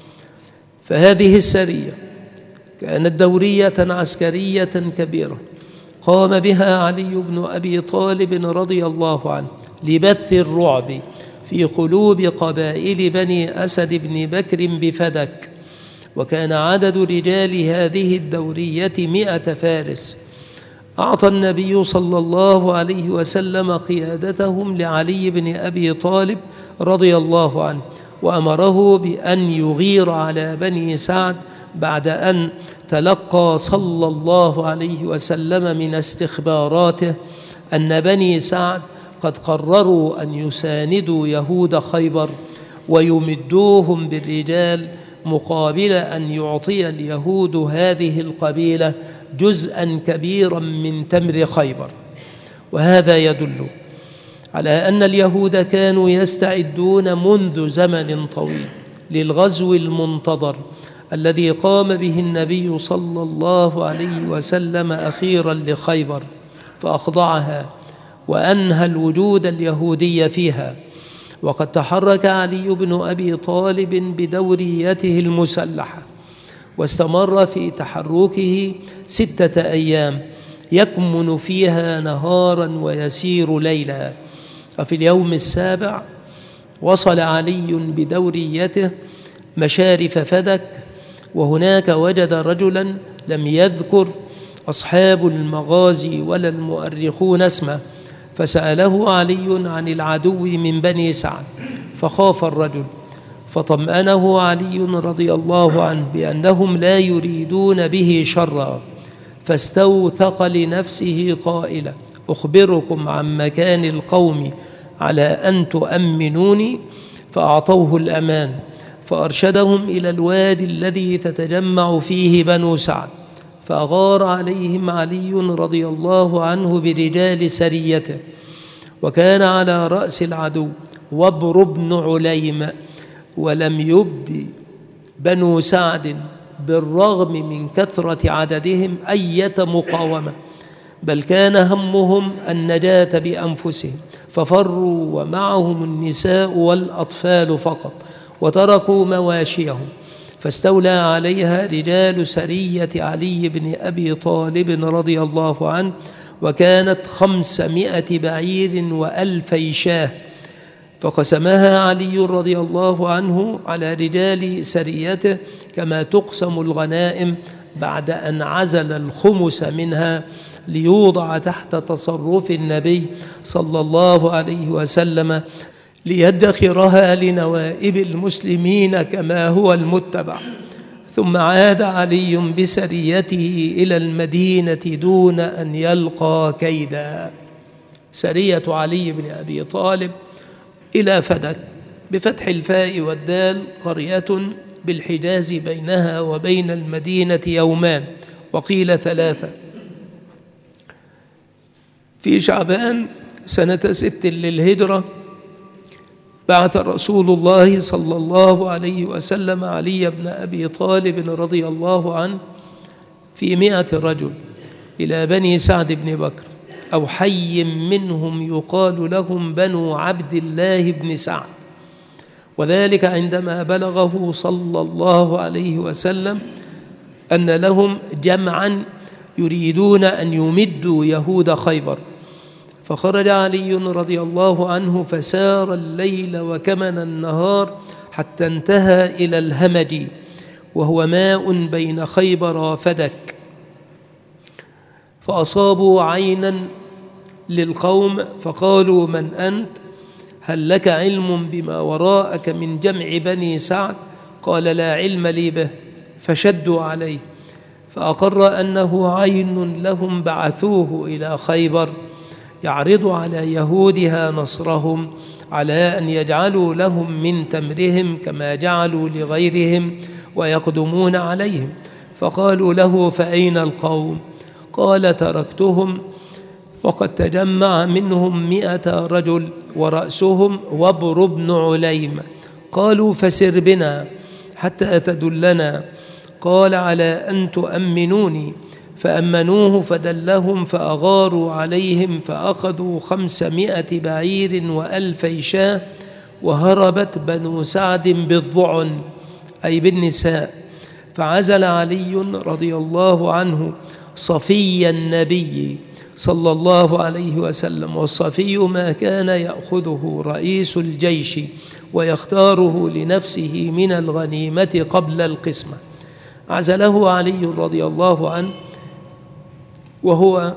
Speaker 1: فهذه السرية كانت دورية عسكرية كبيرة قام بها علي بن أبي طالب رضي الله عنه لبث الرعب في قلوب قبائل بني أسد بن بكر بفدك. وكان عدد رجال هذه الدورية 100 فارس. أعطى النبي صلى الله عليه وسلم قيادتهم لعلي بن أبي طالب رضي الله عنه، وأمره بأن يغير على بني سعد بعد أن تلقى صلى الله عليه وسلم من استخباراته أن بني سعد قد قرروا أن يساندوا يهود خيبر ويمدوهم بالرجال، مقابل أن يعطي اليهود هذه القبيلة جزءا كبيرا من تمر خيبر. وهذا يدل على أن اليهود كانوا يستعدون منذ زمن طويل للغزو المنتظر الذي قام به النبي صلى الله عليه وسلم أخيرا لخيبر، فأخضعها وأنهى الوجود اليهودي فيها. وقد تحرك علي بن أبي طالب بدوريته المسلحة، واستمر في تحركه 6 أيام يكمن فيها نهارا ويسير ليلا. وفي اليوم السابع وصل علي بدوريته مشارف فدك، وهناك وجد رجلا لم يذكر أصحاب المغازي ولا المؤرخون اسمه، فسأله علي عن العدو من بني سعد، فخاف الرجل، فطمأنه علي رضي الله عنه بأنهم لا يريدون به شرا، فاستوثق لنفسه قائلا: أخبركم عن مكان القوم على أن تؤمنوني. فأعطوه الأمان،
Speaker 2: فأرشدهم إلى الوادي الذي تتجمع فيه بنو سعد، فأغار عليهم علي رضي الله عنه برجال سريته، وكان على رأس العدو وبر بن عليم، ولم يبد بنو سعد بالرغم من كثرة عددهم أية مقاومة، بل كان همهم النجاة بأنفسهم، ففروا ومعهم النساء والأطفال فقط، وتركوا مواشيهم، فاستولى عليها رجال سرية علي بن أبي طالب رضي الله عنه، وكانت 500 بعير و2000 شاه، فقسمها علي رضي الله عنه على رجال سريته كما تقسم الغنائم بعد أن عزل الخمس منها ليوضع تحت تصرف النبي صلى الله عليه وسلم ليدخرها لنوائب المسلمين كما هو المتبع. ثم عاد علي بسريته إلى المدينة دون أن يلقى كيدا. سرية علي بن أبي طالب إلى فدك بفتح الفاء والدال، قرية بالحجاز بينها وبين المدينة يومان، وقيل 3. في شعبان سنة 6 للهجرة بعث رسول الله صلى الله عليه وسلم علي بن أبي طالب رضي الله عنه في 100 رجل إلى بني سعد بن بكر أو حي منهم يقال لهم بنو عبد الله بن سعد، وذلك عندما بلغه صلى الله عليه وسلم أن لهم جمعا يريدون أن يمدوا يهود خيبر، فخرج علي رضي الله عنه فسار الليل وكمن النهار حتى انتهى إلى الهمج، وهو ماء بين خيبر وفدك، فأصابوا عينا للقوم فقالوا: من أنت؟ هل لك علم بما وراءك من جمع بني سعد؟ قال: لا علم لي به. فشدوا عليه، فأقر أنه عين لهم بعثوه إلى خيبر يعرض على يهودها نصرهم على أن يجعلوا لهم من تمرهم كما جعلوا لغيرهم ويقدمون عليهم. فقالوا له: فأين القوم؟ قال: تركتهم وقد تجمع منهم 100 رجل ورأسهم وبر بن عليم. قالوا: فسر بنا حتى تدلنا. قال: على أن تؤمنوني. فأمنوه فدلهم، فأغاروا عليهم فأخذوا 500 بعير و2000 شاة، وهربت بنو سعد بالضعن أي بالنساء. فعزل علي رضي الله عنه صفي النبي صلى الله عليه وسلم، والصفي ما كان يأخذه رئيس الجيش ويختاره لنفسه من الغنيمة قبل القسمة. عزله علي رضي الله عنه وهو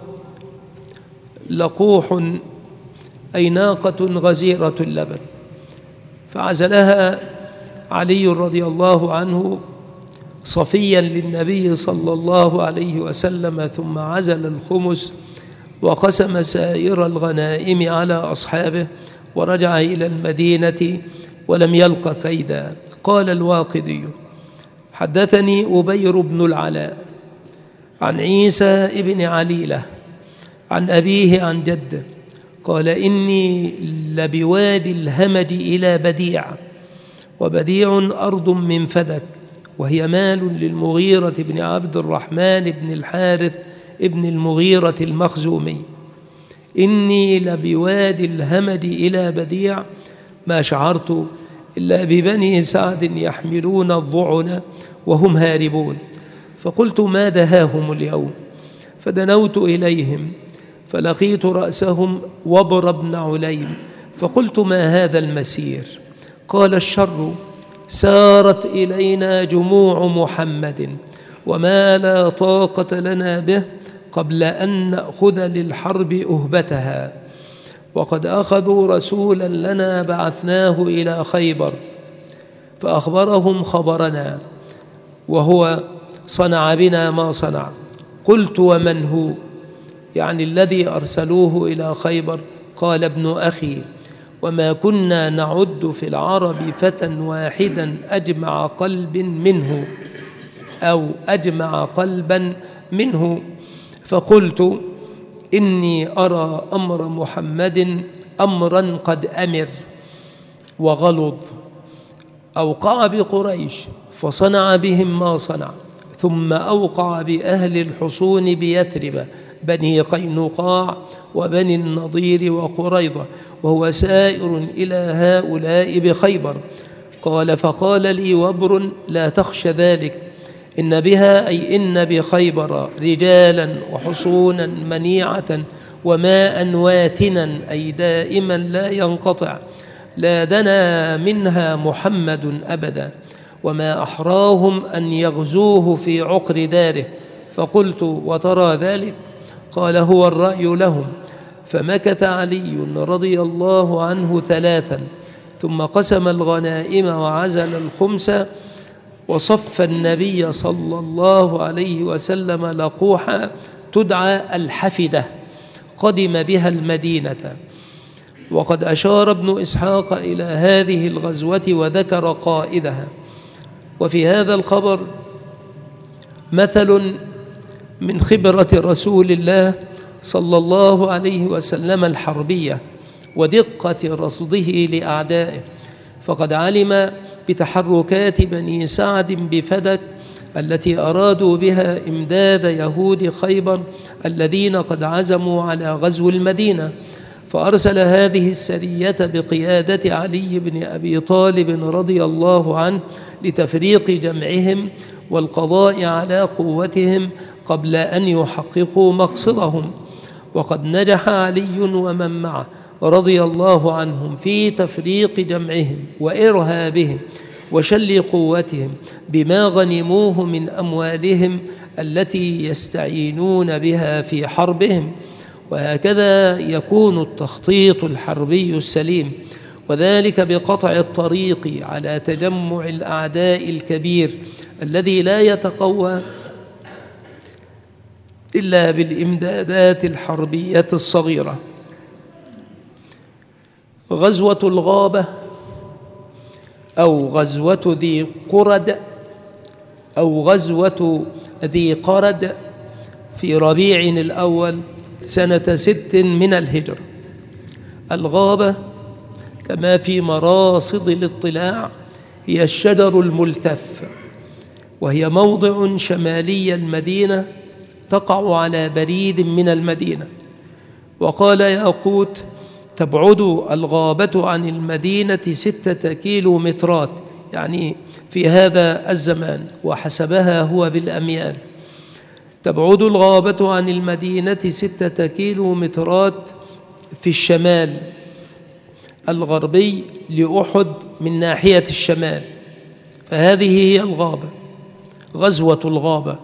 Speaker 2: لقوح أي ناقة غزيرة اللبن، فعزلها علي رضي الله عنه صفيا للنبي صلى الله عليه وسلم، ثم عزل الخمس وقسم سائر الغنائم على أصحابه، ورجع إلى المدينة ولم يلق كيدا. قال الواقدي: حدثني أبير بن العلاء عن عيسى ابن عليلة عن أبيه عن جده قال: إني لبوادي الهمج إلى بديع، وبديع أرض من فدك، وهي مال للمغيرة بن عبد الرحمن بن الحارث ابن المغيرة المخزومي. إني لبوادي الهمج إلى بديع، ما شعرت إلا ببني سعد يحملون الضعن وهم هاربون، فقلت: ما دهاهم اليوم؟ فدنوت إليهم فلقيت رأسهم وبر بن عليم، فقلت: ما هذا المسير؟ قال: الشر سارت إلينا جموع محمد، وما لا طاقة لنا به قبل أن نأخذ للحرب أهبتها، وقد أخذوا رسولا لنا بعثناه إلى خيبر فأخبرهم خبرنا، وهو صنع بنا ما صنع. قلت: ومن هو؟ يعني الذي أرسلوه إلى خيبر. قال: ابن أخي، وما كنا نعد في العرب فتى واحدا أجمع قلب منه أو أجمع قلبا منه. فقلت إني أرى أمر محمد أمرا قد أمر وغلظ، أوقع بقريش فصنع بهم ما صنع، ثم أوقع بأهل الحصون بيثرب بني قينقاع وبني النضير وقريظة، وهو سائر إلى هؤلاء بخيبر. قال فقال لي وبر لا تخش ذلك، إن بها أي إن بخيبر رجالا وحصونا منيعة وماء واتنا أي دائما لا ينقطع، لا دنا منها محمد أبدا، وما أحراهم أن يغزوه في عقر داره. فقلت وترى ذلك؟ قال هو الرأي لهم. فمكث علي رضي الله عنه 3، ثم قسم الغنائم وعزل الخمس، وصف النبي صلى الله عليه وسلم لقوحا تدعى الحفدة قدم بها المدينة. وقد أشار ابن إسحاق إلى هذه الغزوة وذكر قائدها. وفي هذا الخبر مثل من خبرة رسول الله صلى الله عليه وسلم الحربية ودقة رصده لأعدائه، فقد علم بتحركات بني سعد بفدك التي أرادوا بها إمداد يهود خيبر الذين قد عزموا على غزو المدينة، فأرسل هذه السرية بقيادة علي بن أبي طالب رضي الله عنه لتفريق جمعهم والقضاء على قوتهم قبل أن يحققوا مقصدهم. وقد نجح علي ومن معه رضي الله عنهم في تفريق جمعهم وإرهابهم وشل قوتهم بما غنموه من أموالهم التي يستعينون بها في حربهم. وهكذا يكون التخطيط الحربي السليم، وذلك بقطع الطريق على تجمع الأعداء الكبير الذي لا يتقوى إلا بالإمدادات الحربية الصغيرة. غزوة الغابة أو غزوة ذي قرد أو غزوة ذي قرد في ربيع الأول سنة 6 من الهجرة. الغابة كما في مراصد الاطلاع هي الشجر الملتف، وهي موضع شمالي المدينة تقع على بريد من المدينة. وقال ياقوت تبعد الغابة عن المدينة 6 كيلومترات، يعني في هذا الزمان وحسبها هو بالأميال. تبعد الغابة عن المدينة 6 كيلومترات في الشمال الغربي لأحد من ناحية الشمال، فهذه هي الغابة، غزوة الغابة.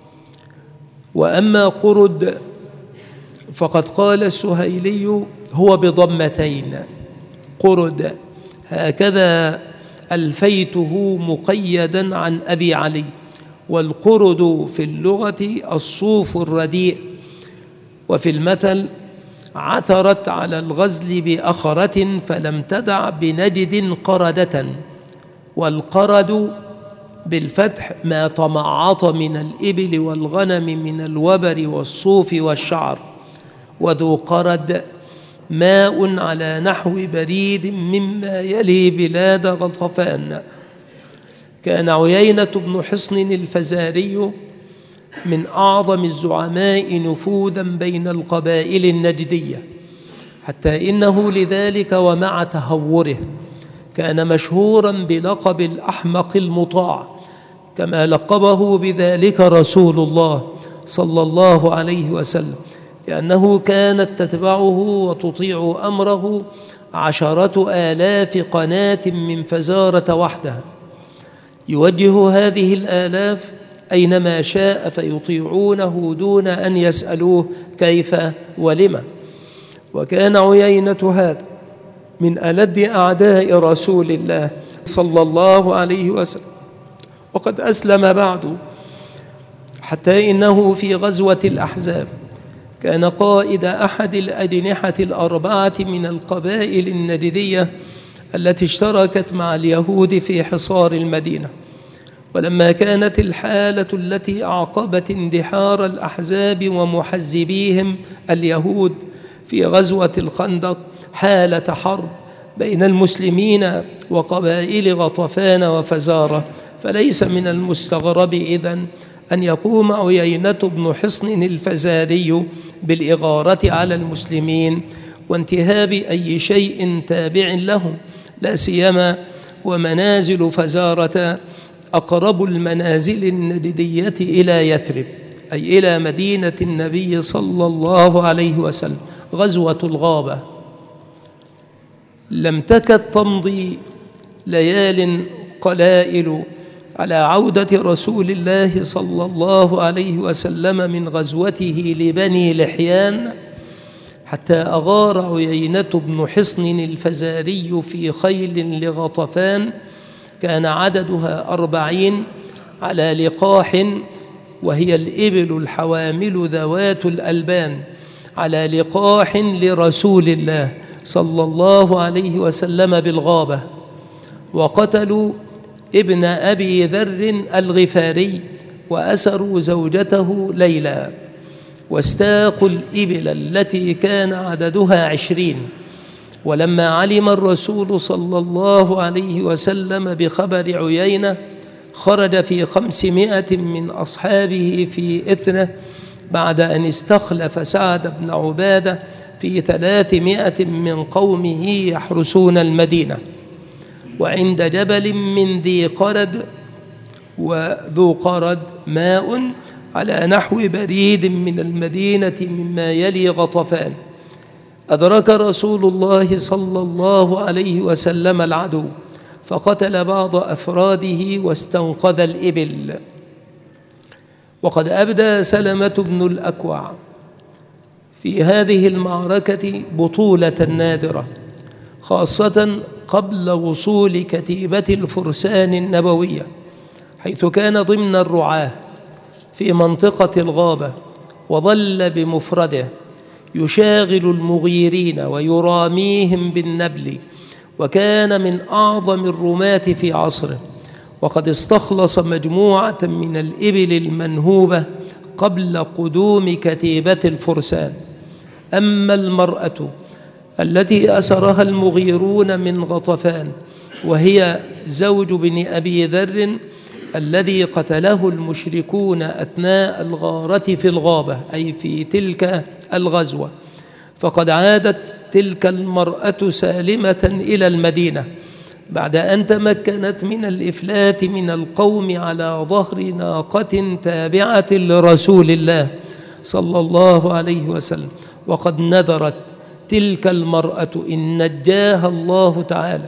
Speaker 2: وأما قرد فقد قال السهيلي هو بضمتين قرد، هكذا ألفيته مقيدا عن أبي علي. والقرد في اللغة الصوف الرديء، وفي المثل عثرت على الغزل بأخرة فلم تدع بنجد قردة. والقرد بالفتح ما تمعط من الإبل والغنم من الوبر والصوف والشعر. وذو قرد ماء على نحو بريد مما يلي بلاد غطفان. كان عيينة بن حصن الفزاري من أعظم الزعماء نفوذا بين القبائل النجدية، حتى إنه لذلك ومع تهوره كان مشهورا بلقب الأحمق المطاع، كما لقبه بذلك رسول الله صلى الله عليه وسلم، لأنه كانت تتبعه وتطيع أمره 10,000 قناة من فزارة وحدها، يوجه هذه الآلاف أينما شاء فيطيعونه دون أن يسألوه كيف ولما. وكان عيينة هذا من ألد أعداء رسول الله صلى الله عليه وسلم، وقد أسلم بعد، حتى إنه في غزوة الأحزاب كان قائد أحد الأجنحة الأربعة من القبائل النجدية التي اشتركت مع اليهود في حصار المدينة. ولما كانت الحالة التي أعقبت اندحار الأحزاب ومحزبيهم اليهود في غزوة الخندق حالة حرب بين المسلمين وقبائل غطفان وفزارة، فليس من المستغرب إذن أن يقوم عيينة بن حصن الفزاري بالإغارة على المسلمين وانتهاب أي شيء تابع له، لا سيما ومنازل فزارة أقرب المنازل النجدية إلى يثرب، أي إلى مدينة النبي صلى الله عليه وسلم. غزوة الغابة لم تكد تمضي ليال قلائل على عودة رسول الله صلى الله عليه وسلم من غزوته لبني لحيان حتى أغار عيينة بن حصن الفزاري في خيل لغطفان كان عددها 40 على لقاح، وهي الإبل الحوامل ذوات الألبان، على لقاح لرسول الله صلى الله عليه وسلم بالغابة. وقتلوا ابن أبي ذر الغفاري وأسروا زوجته ليلى، واستاقوا الإبل التي كان عددها 20. ولما علم الرسول صلى الله عليه وسلم بخبر عيينة خرج في 500 من أصحابه في إثره بعد أن استخلف سعد بن عبادة في 300 من قومه يحرسون المدينة. وعند جبل من ذي قرد وذو قرد ماء على نحو بريد من المدينة مما يلي غطفان أدرك رسول الله صلى الله عليه وسلم العدو فقتل بعض أفراده واستنقذ الإبل. وقد أبدى سلمة بن الأكوع في هذه المعركة بطولة نادرة، خاصة قبل وصول كتيبة الفرسان النبوية، حيث كان ضمن الرعاة في منطقة الغابة، وظل بمفرده يشاغل المغيرين ويراميهم بالنبل، وكان من أعظم الرماة في عصره. وقد استخلص مجموعة من الإبل المنهوبة قبل قدوم كتيبة الفرسان. أما المرأة التي أسرها المغيرون من غطفان وهي زوج بن أبي ذر الذي قتله المشركون أثناء الغارة في الغابة، أي في تلك الغزوة، فقد عادت تلك المرأة سالمة إلى المدينة بعد أن تمكنت من الإفلات من القوم على ظهر ناقة تابعة لرسول الله صلى الله عليه وسلم. وقد نذرت تلك المرأة إن نجاها الله تعالى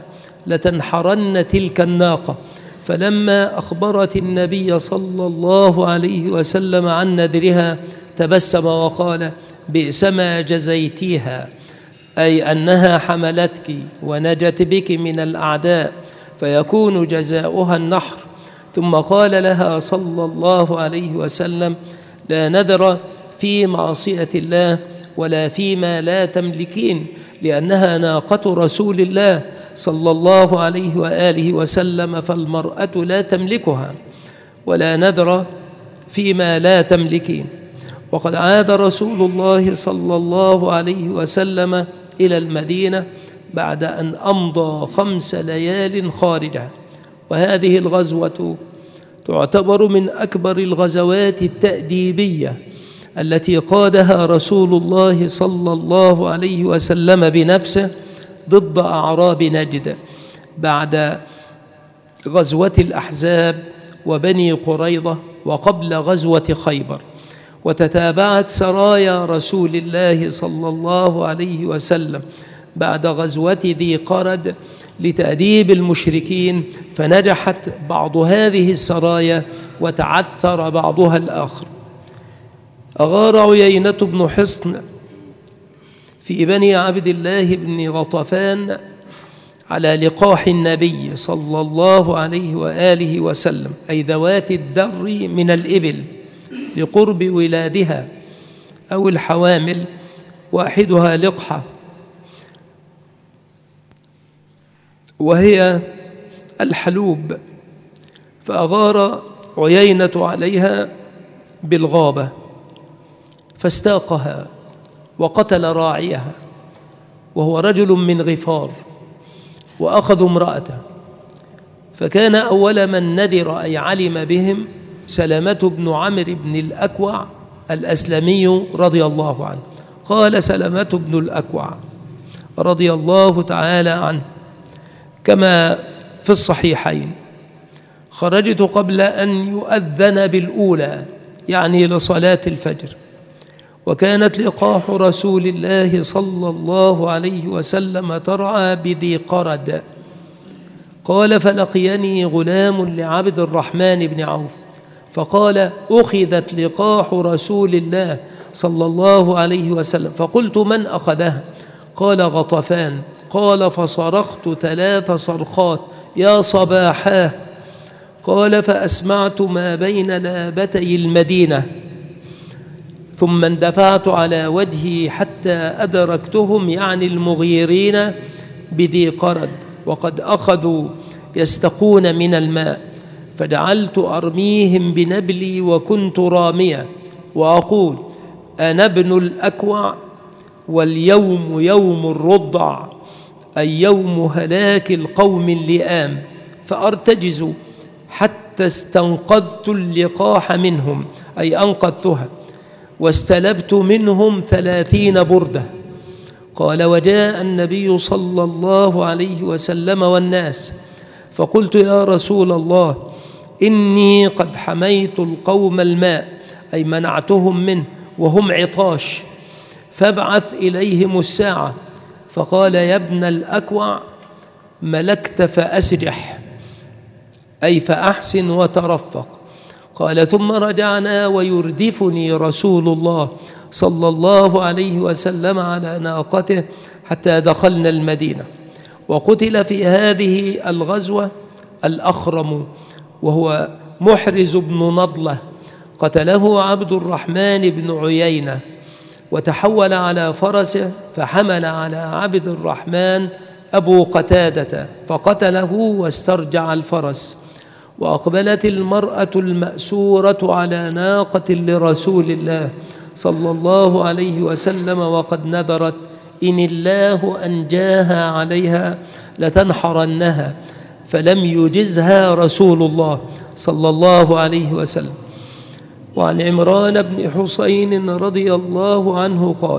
Speaker 2: لتنحرن تلك الناقة، فلما أخبرت النبي صلى الله عليه وسلم عن نذرها تبسم وقال: بئس ما جزيتيها، أي أنها حملتك ونجت بك من الأعداء فيكون جزاؤها النحر. ثم قال لها صلى الله عليه وسلم: لا نذر في معصية الله ولا فيما لا تملكين، لأنها ناقة رسول الله صلى الله عليه وآله وسلم، فالمرأة لا تملكها، ولا نذر فيما لا تملكين. وقد عاد رسول الله صلى الله عليه وسلم إلى المدينة بعد أن أمضى 5 ليال خارجها، وهذه الغزوة تعتبر من أكبر الغزوات التأديبية التي قادها رسول الله صلى الله عليه وسلم بنفسه ضد أعراب نجد بعد غزوة الأحزاب وبني قريظة وقبل غزوة خيبر. وتتابعت سرايا رسول الله صلى الله عليه وسلم بعد غزوة ذي قرد لتأديب المشركين، فنجحت بعض هذه السرايا وتعثر بعضها الآخر. أغار عيينة بن حصن في بني عبد الله بن غطفان على لقاح النبي صلى الله عليه وآله وسلم، أي ذوات الدر من الإبل، لقرب ولادها، أو الحوامل، واحدها لقحة، وهي الحلوب، فأغار عيينة عليها بالغابة فاستاقها وقتل راعيها، وهو رجل من غفار، وأخذوا امرأته. فكان أول من نذر أي علم بهم سلمة بن عمرو بن الأكوع الأسلمي رضي الله عنه. قال سلمة بن الأكوع رضي الله تعالى عنه كما في الصحيحين: خرجت قبل أن يؤذن بالأولى، يعني لصلاة الفجر، وكانت لقاح رسول الله صلى الله عليه وسلم ترعى بذي قرد. قال: فلقيني غلام لعبد الرحمن بن عوف فقال: أخذت لقاح رسول الله صلى الله عليه وسلم. فقلت: من أخذها؟ قال: غطفان. قال: فصرخت 3 صرخات: يا صباحاه. قال: فأسمعت ما بين لابتي المدينة، ثم اندفعت على وجهي حتى أدركتهم، يعني المغيرين بذي قرد، وقد أخذوا يستقون من الماء، فجعلت أرميهم بنبلي وكنت رامية، وأقول: أنا ابن الأكوع، واليوم يوم الرضع، أي يوم هلاك القوم اللئام. فأرتجز حتى استنقذت اللقاح منهم، أي أنقذتها، واستلبت منهم 30 بردة. قال: وجاء النبي صلى الله عليه وسلم والناس، فقلت: يا رسول الله، إني قد حميت القوم الماء، أي منعتهم منه، وهم عطاش، فابعث إليهم الساعة. فقال: يا ابن الأكوع، ملكت فأسرح، أي فأحسن وترفق. قال: ثم رجعنا ويردفني رسول الله صلى الله عليه وسلم على ناقته حتى دخلنا المدينة. وقتل في هذه الغزوة الأخرم، وهو محرز بن نضلة، قتله عبد الرحمن بن عيينة، وتحول على فرسه فحمل على عبد الرحمن أبو قتادة فقتله واسترجع الفرس. وأقبلت المرأة المأسورة على ناقة لرسول الله صلى الله عليه وسلم وقد نذرت: إن الله أنجاها عليها لتنحرنها، فلم يجزها رسول الله صلى الله عليه وسلم. وعن عمران بن حسين رضي الله عنه قال: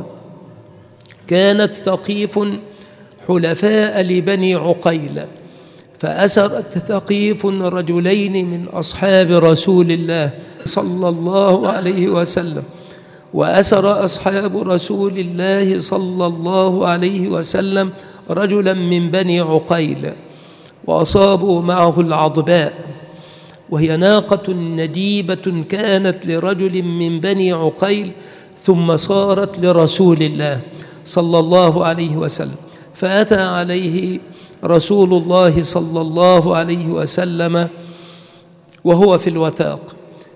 Speaker 2: كانت ثقيف حلفاء لبني عقيل، فأسرت ثقيف رجلين من أصحاب رسول الله صلى الله عليه وسلم، وأسر أصحاب رسول الله صلى الله عليه وسلم رجلا من بني عقيل، وأصابوا معه العضباء، وهي ناقة نجيبة كانت لرجل من بني عقيل، ثم صارت لرسول الله صلى الله عليه وسلم. فأتى عليه رسول الله صلى الله عليه وسلم وهو في الوثاق.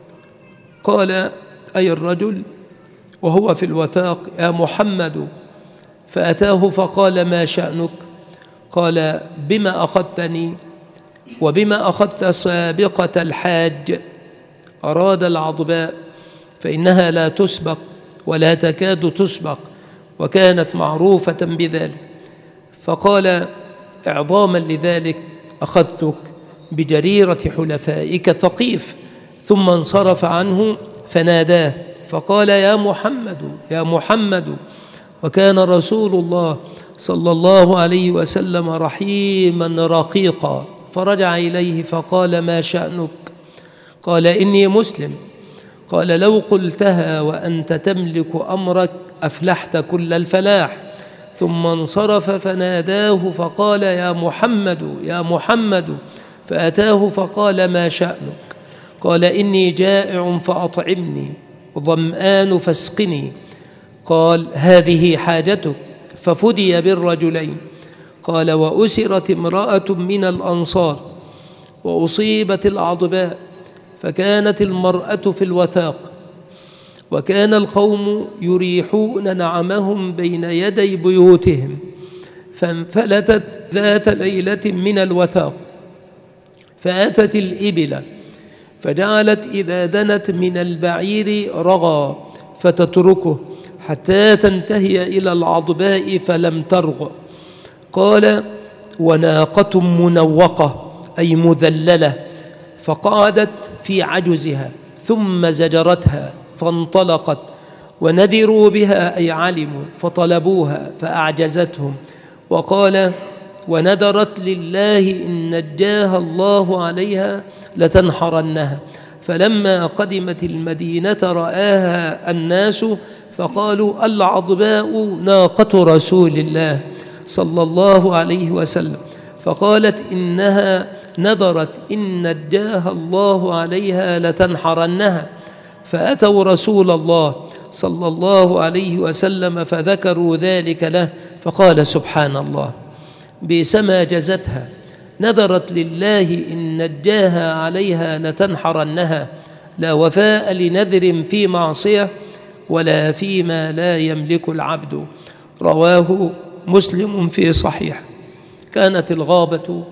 Speaker 2: قال: أي الرجل وهو في الوثاق: يا محمد. فأتاه فقال: ما شأنك؟ قال: بما أخذتني وبما أخذت سابقة الحاج؟ أراد العضباء، فإنها لا تسبق ولا تكاد تسبق، وكانت معروفة بذلك. فقال: إعظاما لذلك أخذتك بجريرة حلفائك ثقيف. ثم انصرف عنه فناداه فقال: يا محمد، يا محمد. وكان رسول الله صلى الله عليه وسلم رحيما رقيقا، فرجع إليه فقال: ما شأنك؟ قال: إني مسلم. قال: لو قلتها وأنت تملك أمرك أفلحت كل الفلاح. ثم انصرف فناداه فقال: يا محمد، يا محمد. فأتاه فقال: ما شأنك؟ قال: إني جائع فأطعمني، ظمآن فاسقني. قال: هذه حاجتك. ففدي بالرجلين. قال: وأسرت امرأة من الأنصار وأصيبت العضباء، فكانت المرأة في الوثاق، وكان القوم يريحون نعمهم بين يدي بيوتهم، فانفلتت ذات ليلة من الوثاق فأتت الإبل فجعلت إذا دنت من البعير رغى فتتركه حتى تنتهي إلى العضباء فلم ترغ. قال: وناقة منوقة أي مذللة، فقعدت في عجزها ثم زجرتها فانطلقت، ونذروا بها أي علموا فطلبوها فأعجزتهم. وقال: ونذرت لله إن نجاها الله عليها لتنحرنها. فلما قدمت المدينة رآها الناس فقالوا: العضباء ناقة رسول الله صلى الله عليه وسلم. فقالت: إنها نذرت إن نجاها الله عليها لتنحرنها. فأتوا رسول الله صلى الله عليه وسلم فذكروا ذلك له، فقال: سبحان الله، بئسما جزتها، نذرت لله إن نجاها عليها لتنحرنها، لا وفاء لنذر في معصية ولا فيما لا يملك العبد. رواه مسلم في صحيح. كانت الغابة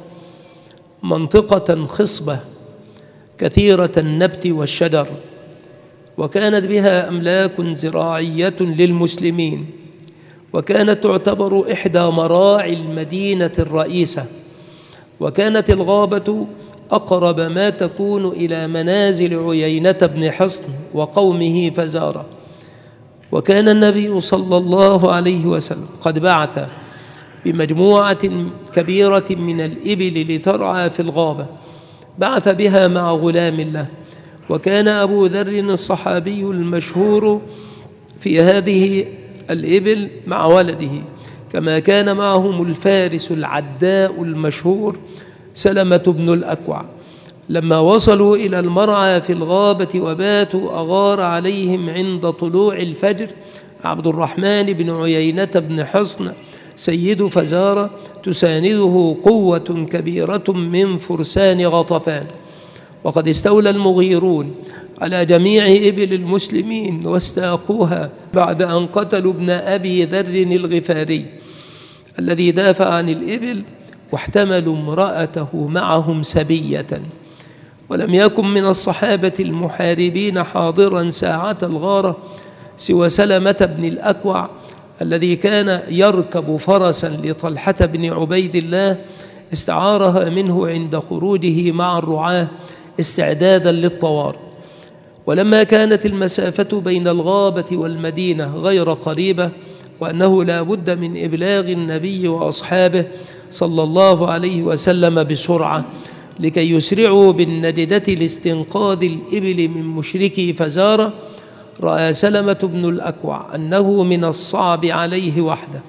Speaker 2: منطقة خصبة كثيرة النبت والشجر، وكانت بها أملاك زراعية للمسلمين، وكانت تعتبر إحدى مراعي المدينة الرئيسة، وكانت الغابة أقرب ما تكون إلى منازل عيينة بن حصن وقومه فزاره. وكان النبي صلى الله عليه وسلم قد بعث بمجموعة كبيرة من الإبل لترعى في الغابة، بعث بها مع غلام له. وكان أبو ذر الصحابي المشهور في هذه الإبل مع ولده، كما كان معهم الفارس العداء المشهور سلمة بن الأكوع. لما وصلوا إلى المرعى في الغابة وباتوا، أغار عليهم عند طلوع الفجر عبد الرحمن بن عيينة بن حصن سيد فزارة تسانده قوة كبيرة من فرسان غطفان، وقد استولى المغيرون على جميع إبل المسلمين واستاقوها بعد أن قتلوا ابن أبي ذر الغفاري الذي دافع عن الإبل، واحتملوا امرأته معهم سبية. ولم يكن من الصحابة المحاربين حاضرا ساعة الغارة سوى سلمة بن الأكوع الذي كان يركب فرسا لطلحة بن عبيد الله استعارها منه عند خروجه مع الرعاة استعدادا للطوارئ. ولما كانت المسافة بين الغابة والمدينة غير قريبة، وأنه لا بد من إبلاغ النبي وأصحابه صلى الله عليه وسلم بسرعة لكي يسرعوا بالنجدة لاستنقاذ الإبل من مشركي فزارة، رأى سلمة بن الأكوع أنه من الصعب عليه وحده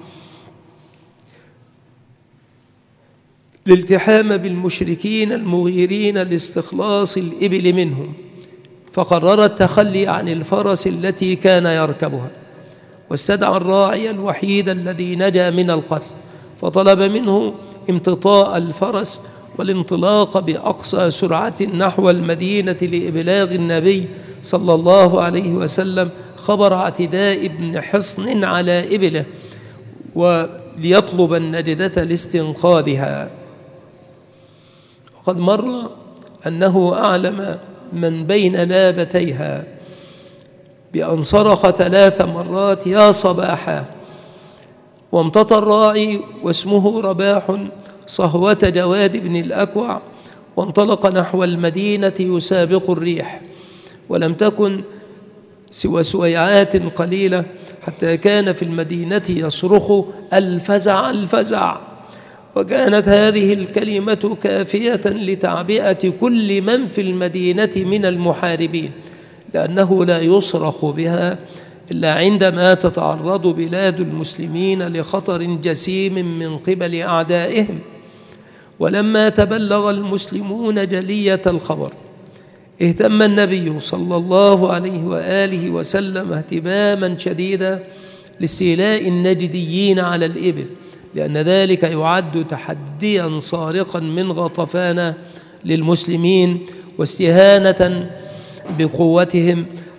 Speaker 2: الالتحام بالمشركين المغيرين لاستخلاص الإبل منهم، فقرر التخلي عن الفرس التي كان يركبها، واستدعى الراعي الوحيد الذي نجا من القتل، فطلب منه امتطاء الفرس والانطلاق بأقصى سرعة نحو المدينة لإبلاغ النبي صلى الله عليه وسلم خبر اعتداء ابن حصن على إبله، وليطلب النجدة لاستنقاذها. وقد مر أنه أعلم من بين لابتيها بأن صرخ 3 مرات: يا صباحا. وامتطى الراعي واسمه رباح صهوة جواد بن الأكوع، وانطلق نحو المدينة يسابق الريح، ولم تكن سوى سويعات قليلة حتى كان في المدينة يصرخ: الفزع الفزع. وكانت هذه الكلمة كافية لتعبئة كل من في المدينة من المحاربين، لأنه لا يصرخ بها إلا عندما تتعرض بلاد المسلمين لخطر جسيم من قبل أعدائهم. ولما تبلغ المسلمون جلية الخبر، اهتم النبي صلى الله عليه وآله وسلم اهتماما شديدا لاستيلاء النجديين على الإبل، لأن ذلك يعد تحديا صارخا من غطفان للمسلمين واستهانة بقوتهم،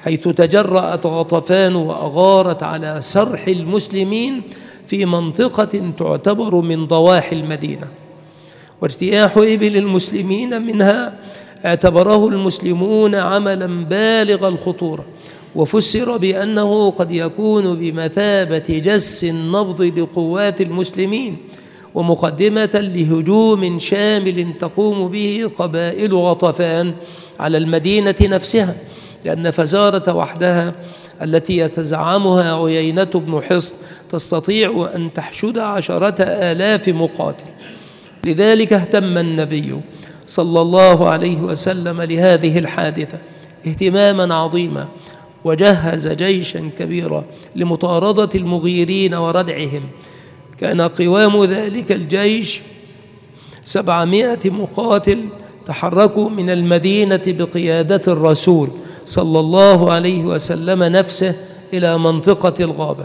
Speaker 2: حيث تجرأت غطفان وأغارت على سرح المسلمين في منطقة تعتبر من ضواحي المدينة، واجتياح إبل المسلمين منها اعتبره المسلمون عملا بالغ الخطورة، وفسر بأنه قد يكون بمثابة جس النبض لقوات المسلمين ومقدمة لهجوم شامل تقوم به قبائل غطفان على المدينة نفسها، لأن فزارة وحدها التي يتزعمها عيينة بن حصن تستطيع أن تحشد 10,000 مقاتل. لذلك اهتم النبي صلى الله عليه وسلم لهذه الحادثة اهتماما عظيما، وجهز جيشا كبيرا لمطاردة المغيرين وردعهم. كان قوام ذلك الجيش 700 مقاتل تحركوا من المدينة بقيادة الرسول صلى الله عليه وسلم نفسه إلى منطقة الغابة.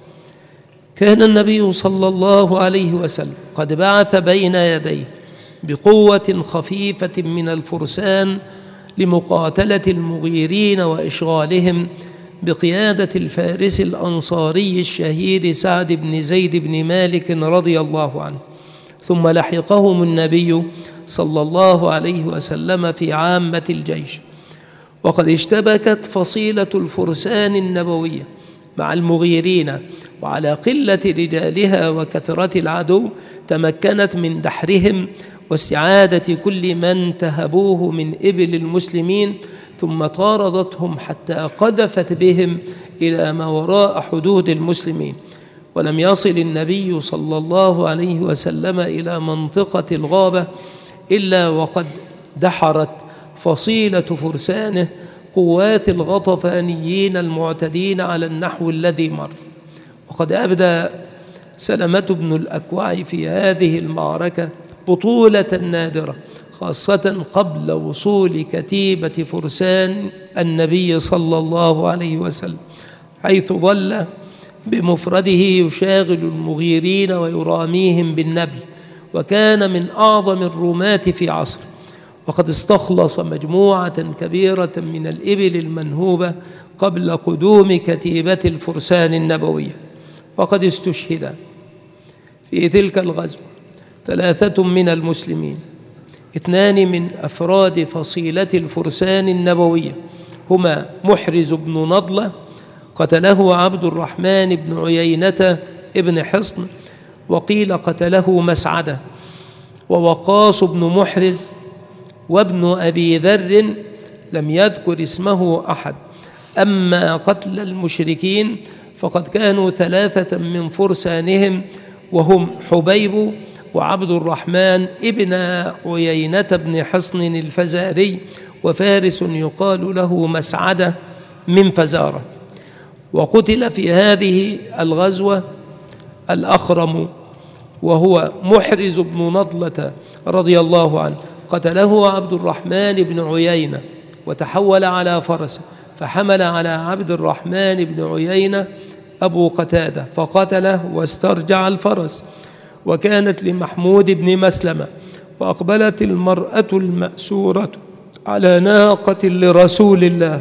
Speaker 2: كان النبي صلى الله عليه وسلم قد بعث بين يديه بقوة خفيفة من الفرسان لمقاتلة المغيرين وإشغالهم بقيادة الفارس الأنصاري الشهير سعد بن زيد بن مالك رضي الله عنه. ثم لحقهم النبي صلى الله عليه وسلم في عامة الجيش، وقد اشتبكت فصيلة الفرسان النبوية مع المغيرين، وعلى قلة رجالها وكثرة العدو تمكنت من دحرهم واستعادة كل من تهبوه من إبل المسلمين، ثم طاردتهم حتى قذفت بهم إلى ما وراء حدود المسلمين. ولم يصل النبي صلى الله عليه وسلم إلى منطقة الغابة إلا وقد دحرت فصيلة فرسانه قوات الغطفانيين المعتدين على النحو الذي مر. وقد أبدى سلمة بن الأكوع في هذه المعركة بطولة نادرة، خاصة قبل وصول كتيبة فرسان النبي صلى الله عليه وسلم، حيث ظل بمفرده يشاغل المغيرين ويراميهم بالنبل، وكان من أعظم الرماة في عصره. وقد استخلص مجموعة كبيرة من الإبل المنهوبة قبل قدوم كتيبة الفرسان النبوية. وقد استشهد في تلك الغزوة 3 من المسلمين، 2 من أفراد فصيلة الفرسان النبوية، هما محرز بن نضلة قتله عبد الرحمن بن عيينة ابن حصن، وقيل قتله مسعدة، ووقاص بن محرز، وابن أبي ذر لم يذكر اسمه أحد. أما قتل المشركين فقد كانوا 3 من فرسانهم، وهم حبيب وعبد الرحمن ابن عيينة بن حصن الفزاري، وفارس يقال له مسعدة من فزارة. وقتل في هذه الغزوة الأخرم وهو محرز بن نضلة رضي الله عنه، قتله عبد الرحمن بن عيينة، وتحول على فرسه فحمل على عبد الرحمن بن عيينة أبو قتادة فقتله واسترجع الفرس. وكانت لمحمود بن مسلمة، وأقبلت المرأة المأسورة على ناقة لرسول الله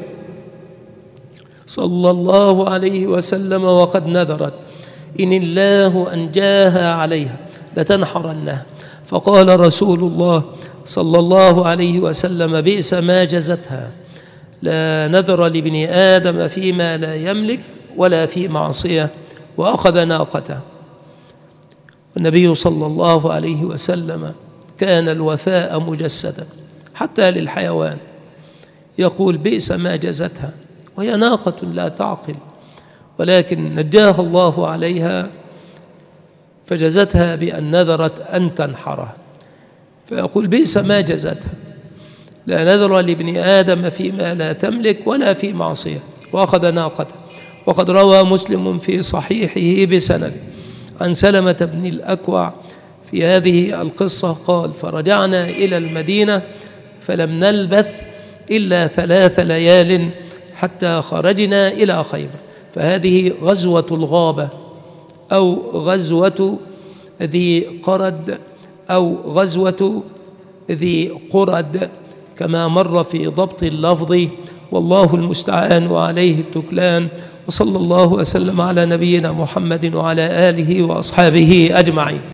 Speaker 2: صلى الله عليه وسلم وقد نذرت إن الله أنجاها عليها لتنحرنها، فقال رسول الله صلى الله عليه وسلم بئس ما جزتها، لا نذر لابن آدم فيما لا يملك ولا في معصية، وأخذ ناقته. والنبي صلى الله عليه وسلم كان الوفاء مجسدا حتى للحيوان، يقول بئس ما جزتها، وهي ناقة لا تعقل، ولكن نجاها الله عليها فجزتها بأن نذرت أن تنحرها، فيقول بئس ما جزتها، لا نذر لابن آدم فيما لا تملك ولا في معصية، وأخذ ناقته. وقد روى مسلم في صحيحه بسند عن سلمة بن الأكوع في هذه القصة قال فرجعنا إلى المدينة فلم نلبث إلا 3 ليال حتى خرجنا إلى خيبر. فهذه غزوة الغابة أو غزوة ذي قرد أو غزوة ذي قرد كما مر في ضبط اللفظ والله المستعان وعليه التكلان. وصلى الله وسلم على نبينا محمد وعلى آله وأصحابه أجمعين.